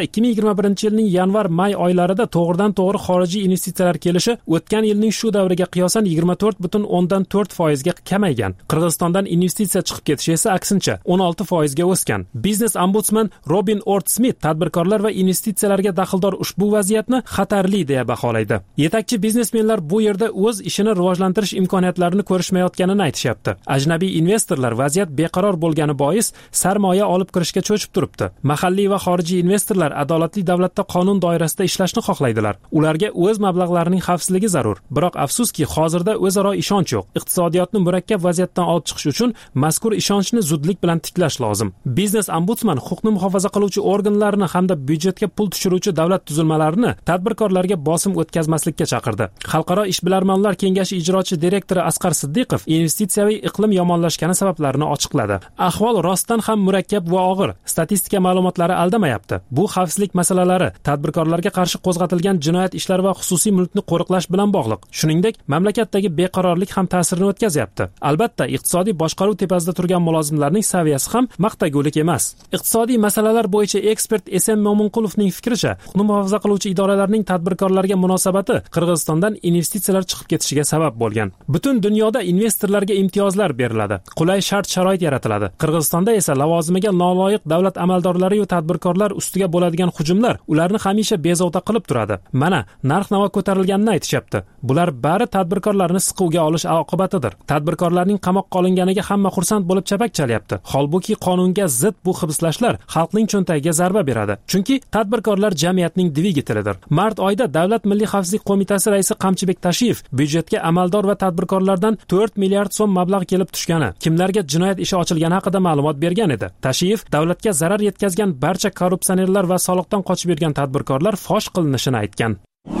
2021-yilning yanvar-may oylarida to'g'ridan-to'g'ri xorijiy investitsiyalar kelishi o'tgan yilning shu davriga qiyosan 24,4% ga kamaygan. Qirg'izistondan investitsiya chiqib ketishi esa aksincha 16% ga o'sgan. Biznes ombudsman Robin Ort-Smit tadbirkorlar va investitsiyalarga daxldor ushbu vaziyatni xatarli deya baholaydi. Yetakchi biznesmenlar bu yerda o'z ishini rivojlantirish imkoniyatlarini ko'rishmayotganini aytishyapti. Ajnabiy investorlar vaziyat beqaror bo'lgani bois sarmoya olib kirishga cho'chib turibdi. Mahalliy va xorijiy investorlar adolatli davlatda qonun doirasida ishlashni xohlaydilar. Ularga o'z mablag'larining xavfsizligi zarur. Biroq afsuski, hozirda o'zaro ishonch yo'q. Iqtisodiyotni murakkab vaziyatdan olib chiqish uchun mazkur ishonchni zudlik bilan tiklash lozim. Biznes ombudsman huquqni muhofaza qiluvchi organlarni hamda byudjetga pul tushiruvchi davlat tuzilmalarini tadbirkorlarga bosim o'tkazmaslikka chaqirdi. Xalqaro ishbilarmonlar kengashi ijrochi direktori Asqar Siddiqov investitsiyaviy iqlim yomonlashgani sabablarini ochiqladi. Ahvol rostdan ham murakkab va og'ir. Statistika ma'lumotlari aldamayapti. Bu xavfsizlik masalalari, tadbirkorlarga qarshi qo'zg'atilgan jinoyat ishlari va xususiy mulkni qo'riqlash bilan bog'liq. Shuningdek, mamlakatdagi beqarorlik ham ta'sirini o'tkazyapti. Albatta, iqtisodiy boshqaruv tepasida turgan mulozimlarning saviyasi ham maqtagulik emas. Iqtisodiy masalalar bo'yicha ekspert Esen Mo'minqulovning fikricha, huquqni muhofaza qiluvchi idoralarning tadbirkorlarga munosabati Qirg'izistondan investitsiyalar chiqib ketishiga sabab bo'lgan. Butun dunyoda investorlarga imtiyozlar beriladi, qulay shart-sharoit yaratiladi. Qirg'izistonda esa lavozimiga noloyiq davlat amaldorlari va tadbirkorlar ustiga bo'ladigan hujumlar ularni hamisha bezovta qilib turadi. Mana, narx-navo ko'tarilganini aytishyapti. Bular bari tadbirkorlarni siquvga olish oqibatidir. Tadbirkorlarning qamoqqa olinganiga hamma xursand bo'lib chapak chalyapti. Holbuki qonunga zid bu hibslashlar xalqning cho'ntagiga zarba beradi. Chunki tadbirkorlar jamiyatning dvigatelidir. Mart oyida Davlat Milliy xavfsizlik qo'mitasi raisi Qamchibek Tashiyev byudjetga amaldor va tadbirkorlardan 4 milliard so'm mablag' kelib tushgani, kimlarga jinoyat ishi ochilgani haqida ma'lumot bergan edi. Tashiyev davlatga zarar yetkazgan barcha korrupsionerlar va soliqdan qochib yurgan tadbirkorlar fosh qilinishini aytgan.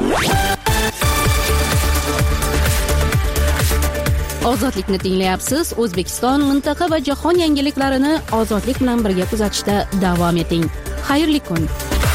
Ozodlikni tinglayapsiz. O'zbekiston, mintaqa va jahon yangiliklarini ozodlik bilan birga kuzatishda davom eting. Xayrli kun.